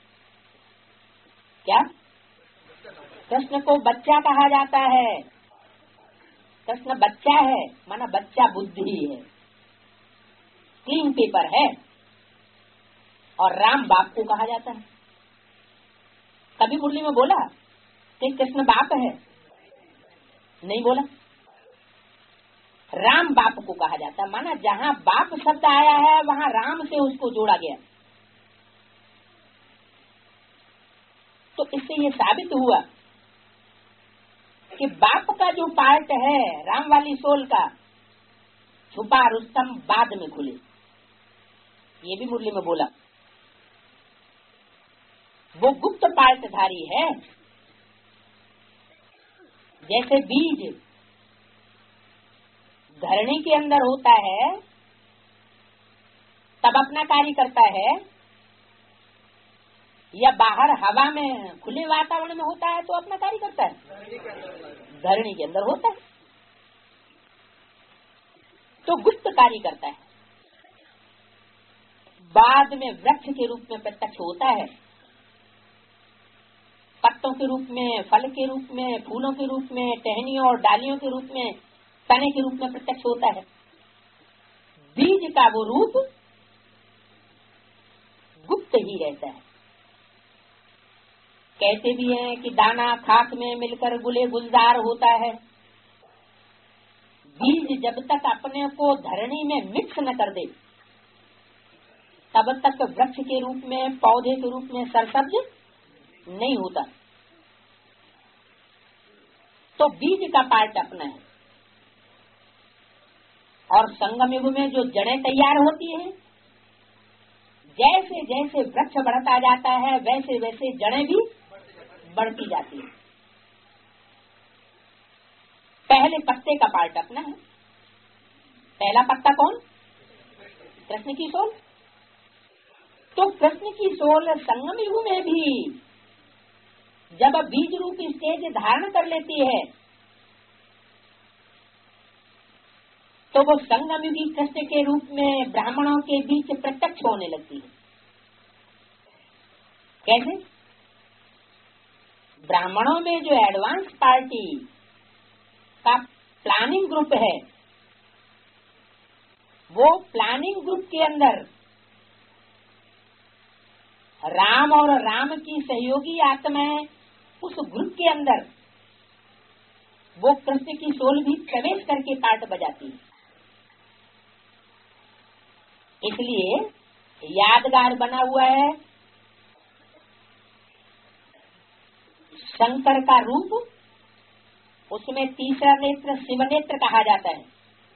क्या कृष्ण को बच्चा कहा जाता है? कृष्ण बच्चा है, माना बच्चा बुद्धि है, क्लीन पेपर है, और राम बाप को कहा जाता है। कभी मुरली में बोला कि कृष्ण बाप है? नहीं बोला। राम बाप को कहा जाता है, माना जहाँ बाप शब्द आया है वहाँ राम से उसको जोड़ा गया। तो इससे ये साबित हुआ कि बाप का जो पार्ट है राम वाली सोल का, छुपा रुस्तम बाद में खुले, ये भी मुरली में बोला। वो गुप्त पार्टधारी है। जैसे बीज धरणी के अंदर होता है तब अपना कार्य करता है, या बाहर हवा में खुले वातावरण में होता है तो अपना कार्य करता है, धरणी के अंदर होता है तो गुप्त कार्य करता है। बाद में वृक्ष के रूप में प्रत्यक्ष होता है, पत्तों के रूप में, फल के रूप में, फूलों के रूप में, टहनियों और डालियों के रूप में, तने के रूप में प्रत्यक्ष होता है। बीज का वो रूप गुप्त ही रहता है। कहते भी हैं कि दाना खाक में मिलकर गुले गुलजार होता है। बीज जब तक अपने को धरणी में मिक्स न कर दे तब तक वृक्ष के रूप में, पौधे के रूप में सरसब्ज नहीं होता। तो बीज का पार्ट अपना है। और संगम युग में जो जड़ें तैयार होती हैं, जैसे जैसे वृक्ष बढ़ता जाता है वैसे वैसे जड़ें भी बढ़ती जाती है। पहले पत्ते का पार्ट अपना है। पहला पत्ता कौन? कृष्ण की सोल। तो कृष्ण की सोल संगम युग में भी जब बीज रूप स्टेज धारण कर लेती है तो वो संगम युगी कृष्ण के रूप में ब्राह्मणों के बीच प्रत्यक्ष होने लगती है। कैसे? ब्राह्मणों में जो एडवांस पार्टी का प्लानिंग ग्रुप है, वो प्लानिंग ग्रुप के अंदर राम और राम की सहयोगी आत्माएं, उस ग्रुप के अंदर वो कृष्ण की सोल भी प्रवेश करके पार्ट बजाती है। इसलिए यादगार बना हुआ है शंकर का रूप, उसमें तीसरा नेत्र शिव नेत्र कहा जाता है।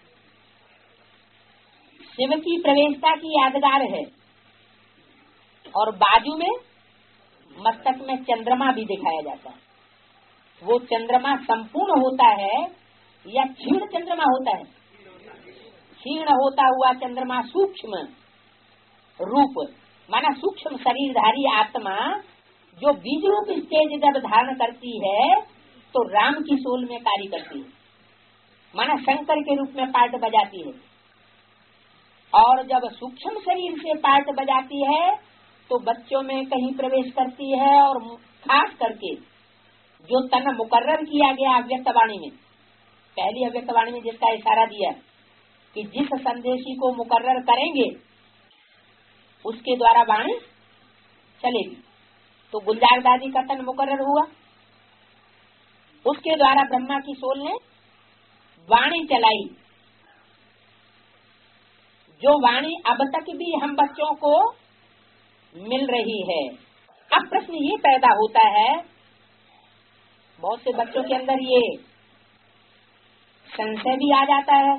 शिव की प्रवेशता की यादगार है और बाजू में मस्तक में चंद्रमा भी दिखाया जाता है। वो चंद्रमा संपूर्ण होता है या क्षीण चंद्रमा होता है? क्षीण होता हुआ चंद्रमा सूक्ष्म रूप, माना सूक्ष्म शरीरधारी आत्मा जो बीज रूप स्टेज जब धारण करती है तो राम की सोल में कार्य करती है, माना शंकर के रूप में पार्ट बजाती है। और जब सूक्ष्म शरीर से पार्ट बजाती है तो बच्चों में कहीं प्रवेश करती है, और खास करके जो तन मुकर्रर किया गया अव्यक्तवाणी में, पहली अव्यक्तवाणी में जिसका इशारा दिया कि जिस संदेशी को मुकर्रर करेंगे उसके द्वारा वाणी चलेगी, तो गुलजार दादी का तन मुकर्रर हुआ, उसके द्वारा ब्रह्मा की सोल ने वाणी चलाई, जो वाणी अब तक भी हम बच्चों को मिल रही है। अब प्रश्न ये पैदा होता है, बहुत से बच्चों के अंदर ये संशय भी आ जाता है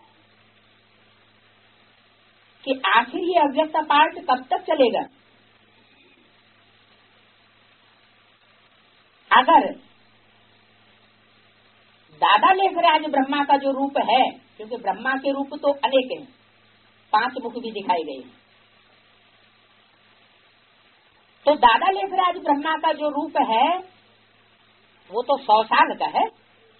कि आखिर ये अव्यक्त पार्ट कब तक चलेगा। अगर दादा लेखराज ब्रह्मा का जो रूप है, क्योंकि ब्रह्मा के रूप तो अनेक हैं, पांच मुख भी दिखाई गए, तो दादा लेखराज ब्रह्मा का जो रूप है वो तो सौ साल का है।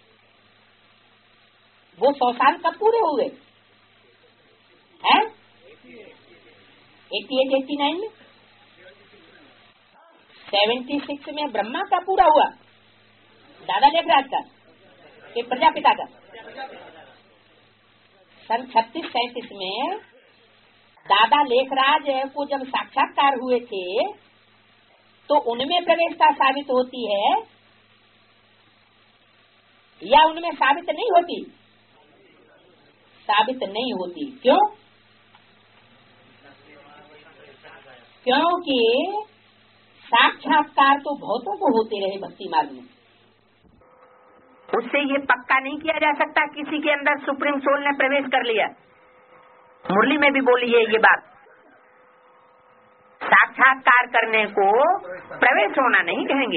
वो सौ साल कब पूरे हुए हैं? एटी एट एटी नाइन में, सेवेंटी सिक्स में ब्रह्मा का पूरा हुआ, दादा लेखराज का कि प्रजापिता का। सन छत्तीस सैंतीस में दादा लेखराज को जब साक्षात्कार हुए थे तो उनमें प्रवेशता साबित होती है या उनमें साबित नहीं होती? साबित नहीं होती। क्यों? क्योंकि साक्षात्कार तो बहुतों को होते रहे भक्ति मार्ग में, उससे ये पक्का नहीं किया जा सकता किसी के अंदर सुप्रीम सोल ने प्रवेश कर लिया। मुरली में भी बोली है ये बात, साक्षात्कार करने को प्रवेश होना नहीं कहेंगे।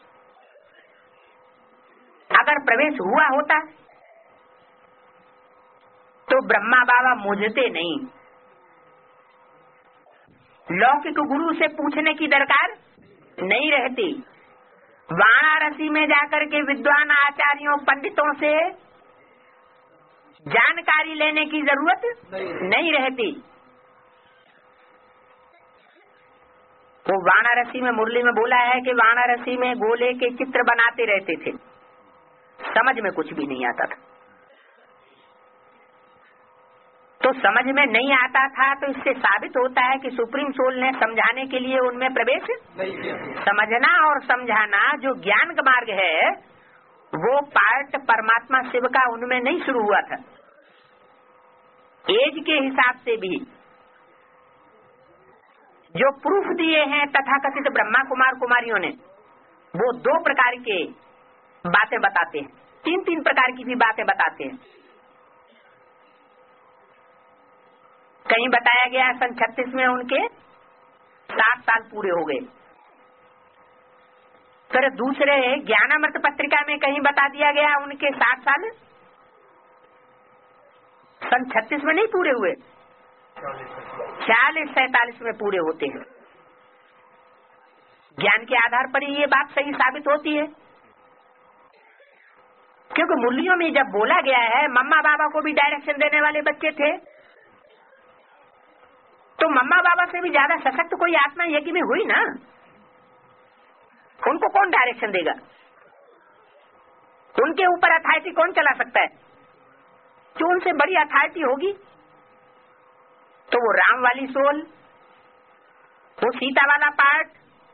अगर प्रवेश हुआ होता तो ब्रह्मा बाबा मुझते नहीं, लौकिक गुरु से पूछने की दरकार नहीं रहती, वाराणसी में जाकर के विद्वान आचार्यों पंडितों से जानकारी लेने की जरूरत नहीं रहती। वो वाराणसी में मुरली में बोला है कि वाराणसी में गोले के चित्र बनाते रहते थे, समझ में कुछ भी नहीं आता था। तो समझ में नहीं आता था तो इससे साबित होता है कि सुप्रीम सोल ने समझाने के लिए उनमें प्रवेश नहीं। समझना और समझाना जो ज्ञान का मार्ग है वो पार्ट परमात्मा शिव का उनमें नहीं शुरू हुआ था। एज के हिसाब से भी जो प्रूफ दिए हैं तथाकथित ब्रह्मा कुमार कुमारियों ने, वो दो प्रकार के बातें बताते हैं, तीन तीन प्रकार की भी बातें बताते हैं। कहीं बताया गया सन छत्तीस में उनके सात साल पूरे हो गए। फिर दूसरे ज्ञानामृत पत्रिका में कहीं बता दिया गया उनके सात साल सन छत्तीस में नहीं पूरे हुए, चालीस सैतालीस में पूरे होते हैं। ज्ञान के आधार पर ही ये बात सही साबित होती है, क्योंकि मुरलियों में जब बोला गया है मम्मा बाबा को भी डायरेक्शन देने वाले बच्चे थे, तो मम्मा बाबा से भी ज्यादा सशक्त कोई आत्मा यज्ञ में हुई ना, उनको कौन डायरेक्शन देगा? उनके ऊपर अथॉरिटी कौन चला सकता है? जो उनसे बड़ी अथॉरिटी होगी तो वो राम वाली सोल, वो सीता वाला पार्ट,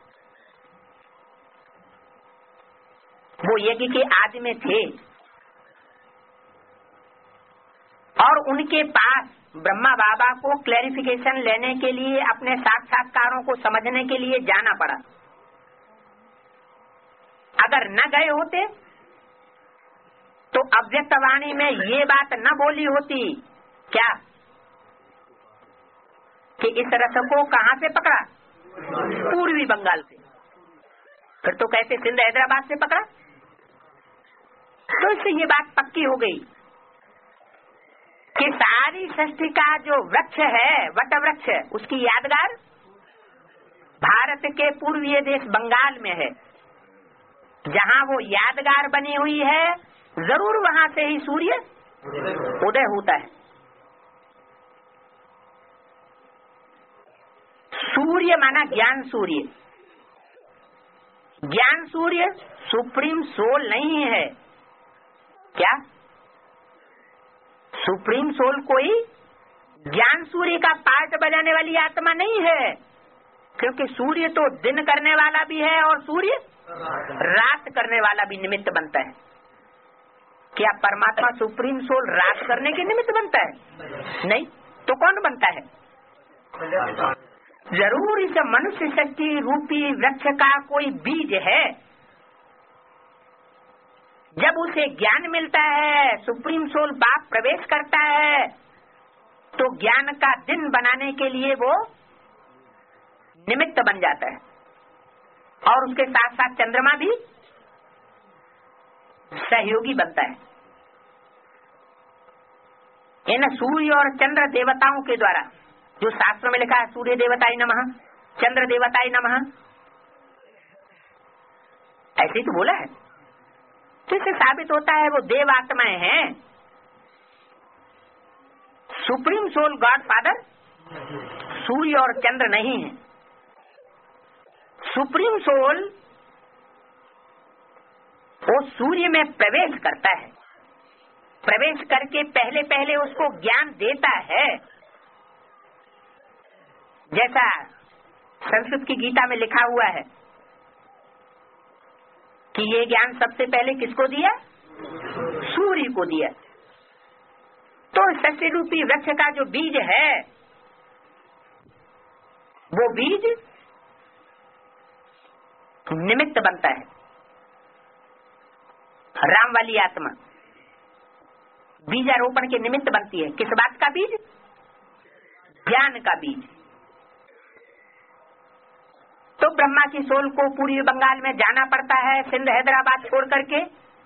वो यज्ञ के आदि में थे और उनके पास ब्रह्मा बाबा को क्लैरिफिकेशन लेने के लिए अपने साक्षात्कारों को समझने के लिए जाना पड़ा। अगर न गए होते तो अव्यक्त वाणी में ये बात न बोली होती क्या कि इस रथ को कहां से पकड़ा? पूर्वी बंगाल से। फिर तो कहते सिंध हैदराबाद से पकड़ा। तो इससे ये बात पक्की हो गई कि सारी सृष्टि का जो वृक्ष है, वट वृक्ष, उसकी यादगार भारत के पूर्वीय देश बंगाल में है। जहाँ वो यादगार बनी हुई है जरूर वहाँ से ही सूर्य उदय होता है। सूर्य माना ज्ञान सूर्य। ज्ञान सूर्य सुप्रीम सोल नहीं है। क्या सुप्रीम सोल कोई ज्ञान सूर्य का पार्ट बजाने वाली आत्मा नहीं है, क्योंकि सूर्य तो दिन करने वाला भी है और सूर्य रात करने वाला भी निमित्त बनता है। क्या परमात्मा सुप्रीम सोल रात करने के निमित्त बनता है? नहीं। तो कौन बनता है? जरूर इस मनुष्य शक्ति रूपी वृक्ष का कोई बीज है। जब उसे ज्ञान मिलता है, सुप्रीम सोल बाप प्रवेश करता है, तो ज्ञान का दिन बनाने के लिए वो निमित्त बन जाता है और उसके साथ साथ चंद्रमा भी सहयोगी बनता है। इन सूर्य और चंद्र देवताओं के द्वारा, जो शास्त्र में लिखा है सूर्य देवताय नमः, चंद्र देवताय नमः, ऐसे ही तो बोला है। तो इससे साबित होता है वो देव आत्माएं हैं। सुप्रीम सोल गॉड फादर सूर्य और चंद्र नहीं है। सुप्रीम सोल वो सूर्य में प्रवेश करता है, प्रवेश करके पहले पहले उसको ज्ञान देता है। जैसा संस्कृत की गीता में लिखा हुआ है कि ये ज्ञान सबसे पहले किसको दिया? सूर्य को दिया। तो सृष्टि रूपी वृक्ष का जो बीज है वो बीज निमित्त बनता है। राम वाली आत्मा बीजारोपण के निमित्त बनती है। किस बात का बीज? ज्ञान का बीज। तो ब्रह्मा की सोल को पूर्वी बंगाल में जाना पड़ता है, सिंध हैदराबाद छोड़ करके,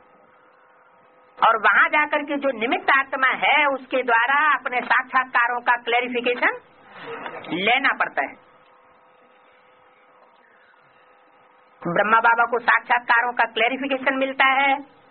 और वहां जाकर के जो निमित्त आत्मा है उसके द्वारा अपने साक्षात्कारों का क्लैरिफिकेशन लेना पड़ता है। ब्रह्मा बाबा को साक्षात्कारों का क्लैरिफिकेशन मिलता है,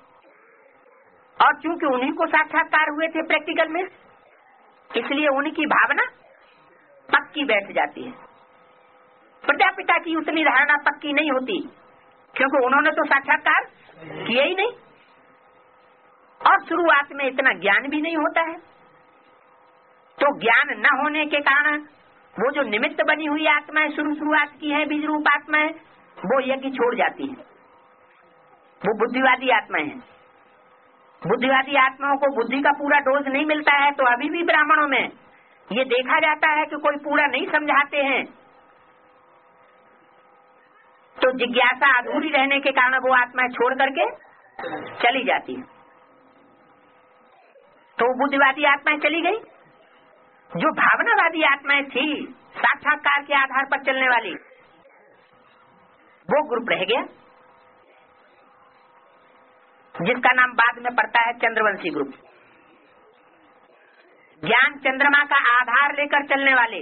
और चूंकि उन्हीं को साक्षात्कार हुए थे प्रैक्टिकल में, इसलिए उनकी भावना पक्की बैठ जाती है। प्रजापिता की उतनी धारणा पक्की नहीं होती, क्योंकि उन्होंने तो साक्षात्कार किया ही नहीं, और शुरुआत में इतना ज्ञान भी नहीं होता है। तो ज्ञान न होने के कारण वो जो निमित्त बनी हुई आत्माएं शुरू शुरुआत की है, बीज रूप आत्माएं, वो यज्ञ छोड़ जाती है। वो बुद्धिवादी आत्माएं हैं। बुद्धिवादी आत्माओं को बुद्धि का पूरा डोज नहीं मिलता है, तो अभी भी ब्राह्मणों में ये देखा जाता है कि कोई पूरा नहीं समझाते हैं, तो जिज्ञासा अधूरी रहने के कारण वो आत्माएं छोड़ करके चली जाती है। तो बुद्धिवादी आत्माएं चली गई। जो भावनावादी आत्माएं थी, साक्षात्कार के आधार पर चलने वाली, वो ग्रुप रह गया, जिसका नाम बाद में पड़ता है चंद्रवंशी ग्रुप। ज्ञान चंद्रमा का आधार लेकर चलने वाले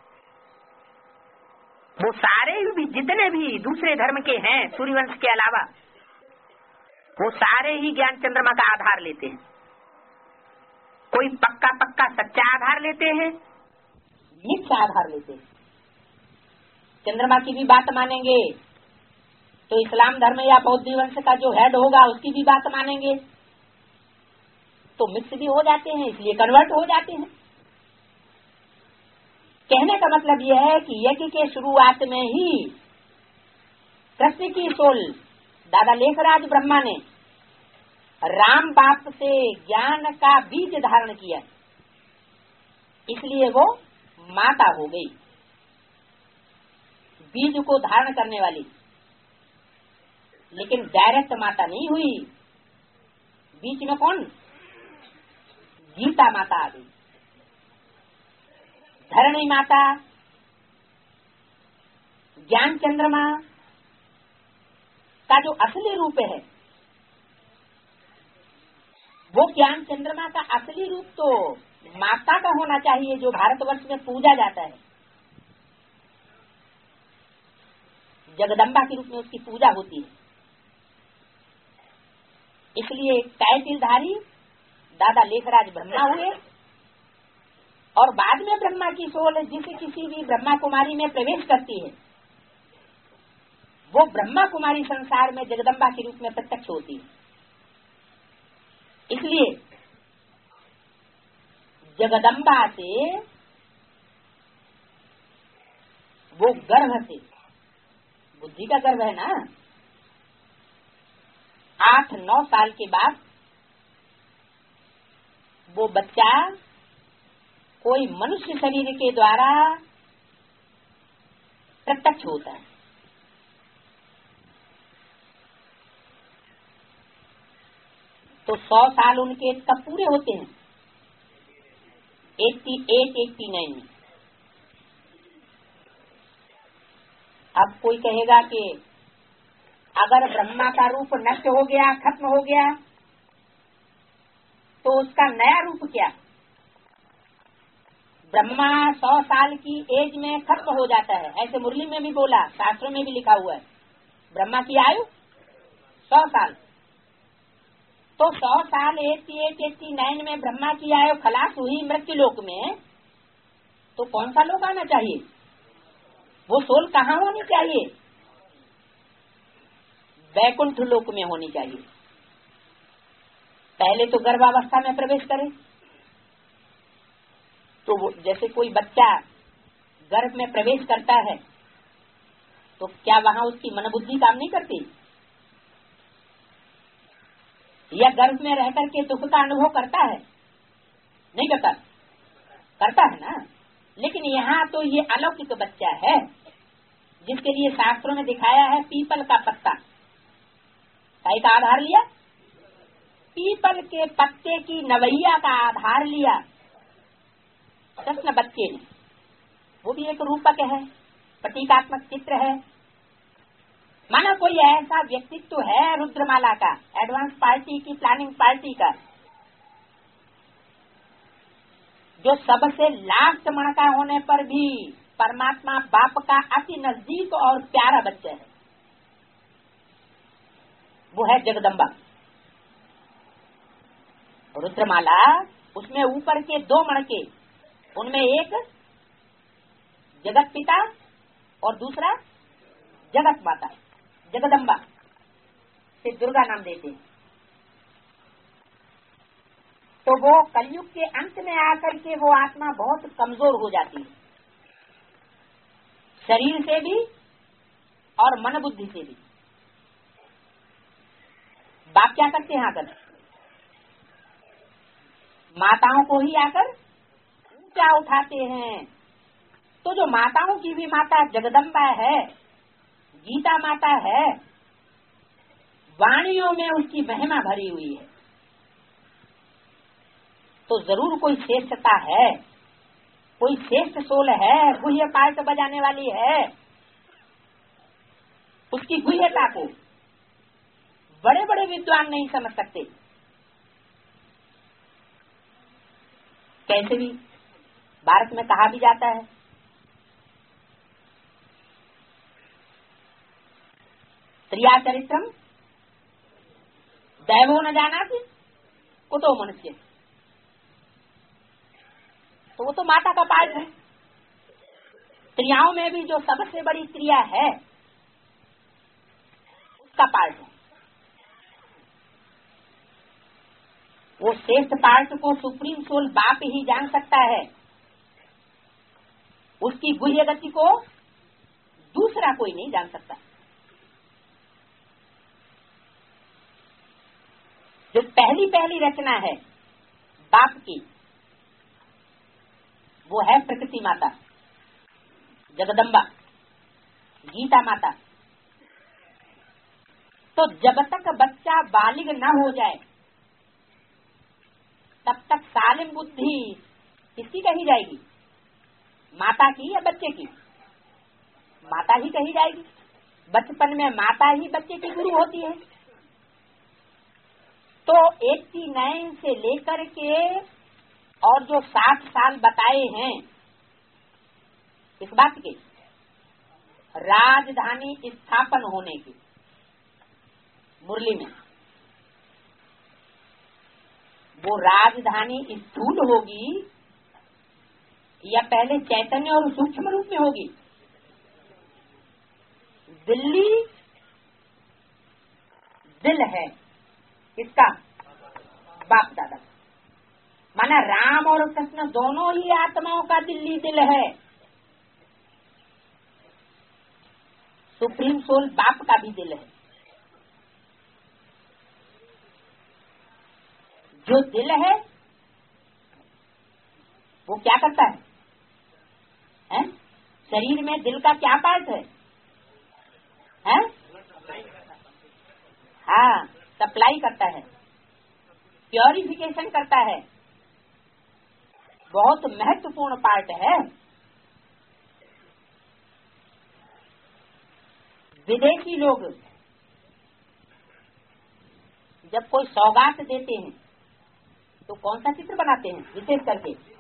वो सारे भी, जितने भी दूसरे धर्म के हैं सूर्यवंश के अलावा, वो सारे ही ज्ञान चंद्रमा का आधार लेते हैं। कोई पक्का पक्का सच्चा आधार लेते हैं, मिथ्या आधार लेते हैं। चंद्रमा की भी बात मानेंगे तो इस्लाम धर्म या बौद्ध वंश का जो हेड होगा उसकी भी बात मानेंगे, तो मिक्स भी हो जाते हैं, इसलिए कन्वर्ट हो जाते हैं। कहने का मतलब यह है कि यज्ञ के शुरुआत में ही कृष्ण की सोल दादा लेखराज ब्रह्मा ने राम बाप से ज्ञान का बीज धारण किया, इसलिए वो माता हो गई, बीज को धारण करने वाली। लेकिन डायरेक्ट माता नहीं हुई, बीच में कौन? गीता माता आ गई। धरणी माता, ज्ञान चंद्रमा का जो असली रूप है, वो ज्ञान चंद्रमा का असली रूप तो माता का होना चाहिए, जो भारतवर्ष में पूजा जाता है। जगदम्बा के रूप में उसकी पूजा होती है। इसलिए टाइटिलधारी दादा लेखराज ब्रह्मा हुए, और बाद में ब्रह्मा की सोल जिसे किसी भी ब्रह्मा कुमारी में प्रवेश करती है, वो ब्रह्मा कुमारी संसार में जगदम्बा के रूप में प्रत्यक्ष होती है। इसलिए जगदम्बा से, वो गर्भ से, बुद्धि का गर्भ है ना, आठ नौ साल के बाद वो बच्चा कोई मनुष्य शरीर के द्वारा प्रत्यक्ष होता है। तो सौ साल उनके कब पूरे होते हैं? एट्टी एट एट्टी नाइन में। अब कोई कहेगा कि अगर ब्रह्मा का रूप नष्ट हो गया, खत्म हो गया, तो उसका नया रूप क्या? ब्रह्मा सौ साल की एज में खत्म हो जाता है, ऐसे मुरली में भी बोला, शास्त्रों में भी लिखा हुआ है। ब्रह्मा की आयु सौ साल। तो सौ साल एट्टी एट एट्टी नाइन में ब्रह्मा की आयु खलास हुई मृत्यु लोक में, तो कौन सा लोक आना चाहिए? वो सोल कहाँ होनी चाहिए? वैकुंठ लोक में होनी चाहिए। पहले तो गर्भावस्था में प्रवेश करे, तो वो जैसे कोई बच्चा गर्भ में प्रवेश करता है, तो क्या वहाँ उसकी मन बुद्धि काम नहीं करती? या गर्भ में रह करके दुख का अनुभव करता है? नहीं करता? करता है ना। लेकिन यहाँ तो ये अलौकिक बच्चा है जिसके लिए शास्त्रों में दिखाया है पीपल का पत्ता। काय का आधार लिया? पीपल के पत्ते की नवैया का आधार लिया कृष्ण बच्चे ने। वो भी एक रूपक है, प्रतीकात्मक चित्र है। माना कोई ऐसा व्यक्तित्व है रुद्रमाला का, एडवांस पार्टी की, प्लानिंग पार्टी का, जो सबसे लास्ट मणका होने पर भी परमात्मा बाप का अति नजदीक और प्यारा बच्चा है। वो है जगदम्बा। रुद्रमाला, उसमें ऊपर के दो मणके, उनमें एक जगत पिता और दूसरा जगत माता, जगदम्बा से दुर्गा नाम देते हैं। तो वो कलयुग के अंत में आकर के वो आत्मा बहुत कमजोर हो जाती है, शरीर से भी और मन बुद्धि से भी। बाप क्या करते हैं आकर? माताओं को ही आकर ऊंचा उठाते हैं। तो जो माताओं की भी माता जगदम्बा है, गीता माता है, वाणियों में उसकी महिमा भरी हुई है। तो जरूर कोई श्रेष्ठता है, कोई श्रेष्ठ सोल है, गुह्य पार्ट बजाने वाली है। उसकी गुह्यता को बड़े बड़े विद्वान नहीं समझ सकते। कैसे भी भारत में कहा भी जाता है, स्त्रिया चरित्रम दैवो न जानाति कुतो मनुष्य। तो वो तो माता का पार्ट है। स्त्रियाओं में भी जो सबसे बड़ी क्रिया है उसका पार्ट है। वो श्रेष्ठ पार्ट को सुप्रीम सोल बाप ही जान सकता है। उसकी गुह्य गति को दूसरा कोई नहीं जान सकता। जो पहली पहली रचना है बाप की, वो है प्रकृति माता, जगदम्बा, गीता माता। तो जब तक बच्चा बालिग न हो जाए तब तक सालिम बुद्धि किसकी कही जाएगी? माता की या बच्चे की? माता ही कही जाएगी। बचपन में माता ही बच्चे की गुरु होती है। तो एट्टी नाइन से लेकर के और जो साठ साल बताए हैं इस बात के राजधानी स्थापन होने की, मुरली में वो राजधानी स्थूल होगी या पहले चैतन्य और सूक्ष्म रूप में होगी? दिल्ली दिल है किसका? बाप दादा। माना राम और कृष्ण दोनों ही आत्माओं का दिल्ली दिल है। सुप्रीम सोल बाप का भी दिल है। जो दिल है वो क्या करता है, है? शरीर में दिल का क्या पार्ट है, है? हाँ, सप्लाई करता है, प्योरिफिकेशन करता है। बहुत महत्वपूर्ण पार्ट है। विदेशी लोग जब कोई सौगात देते हैं तो कौन सा चित्र बनाते हैं? विशेष करके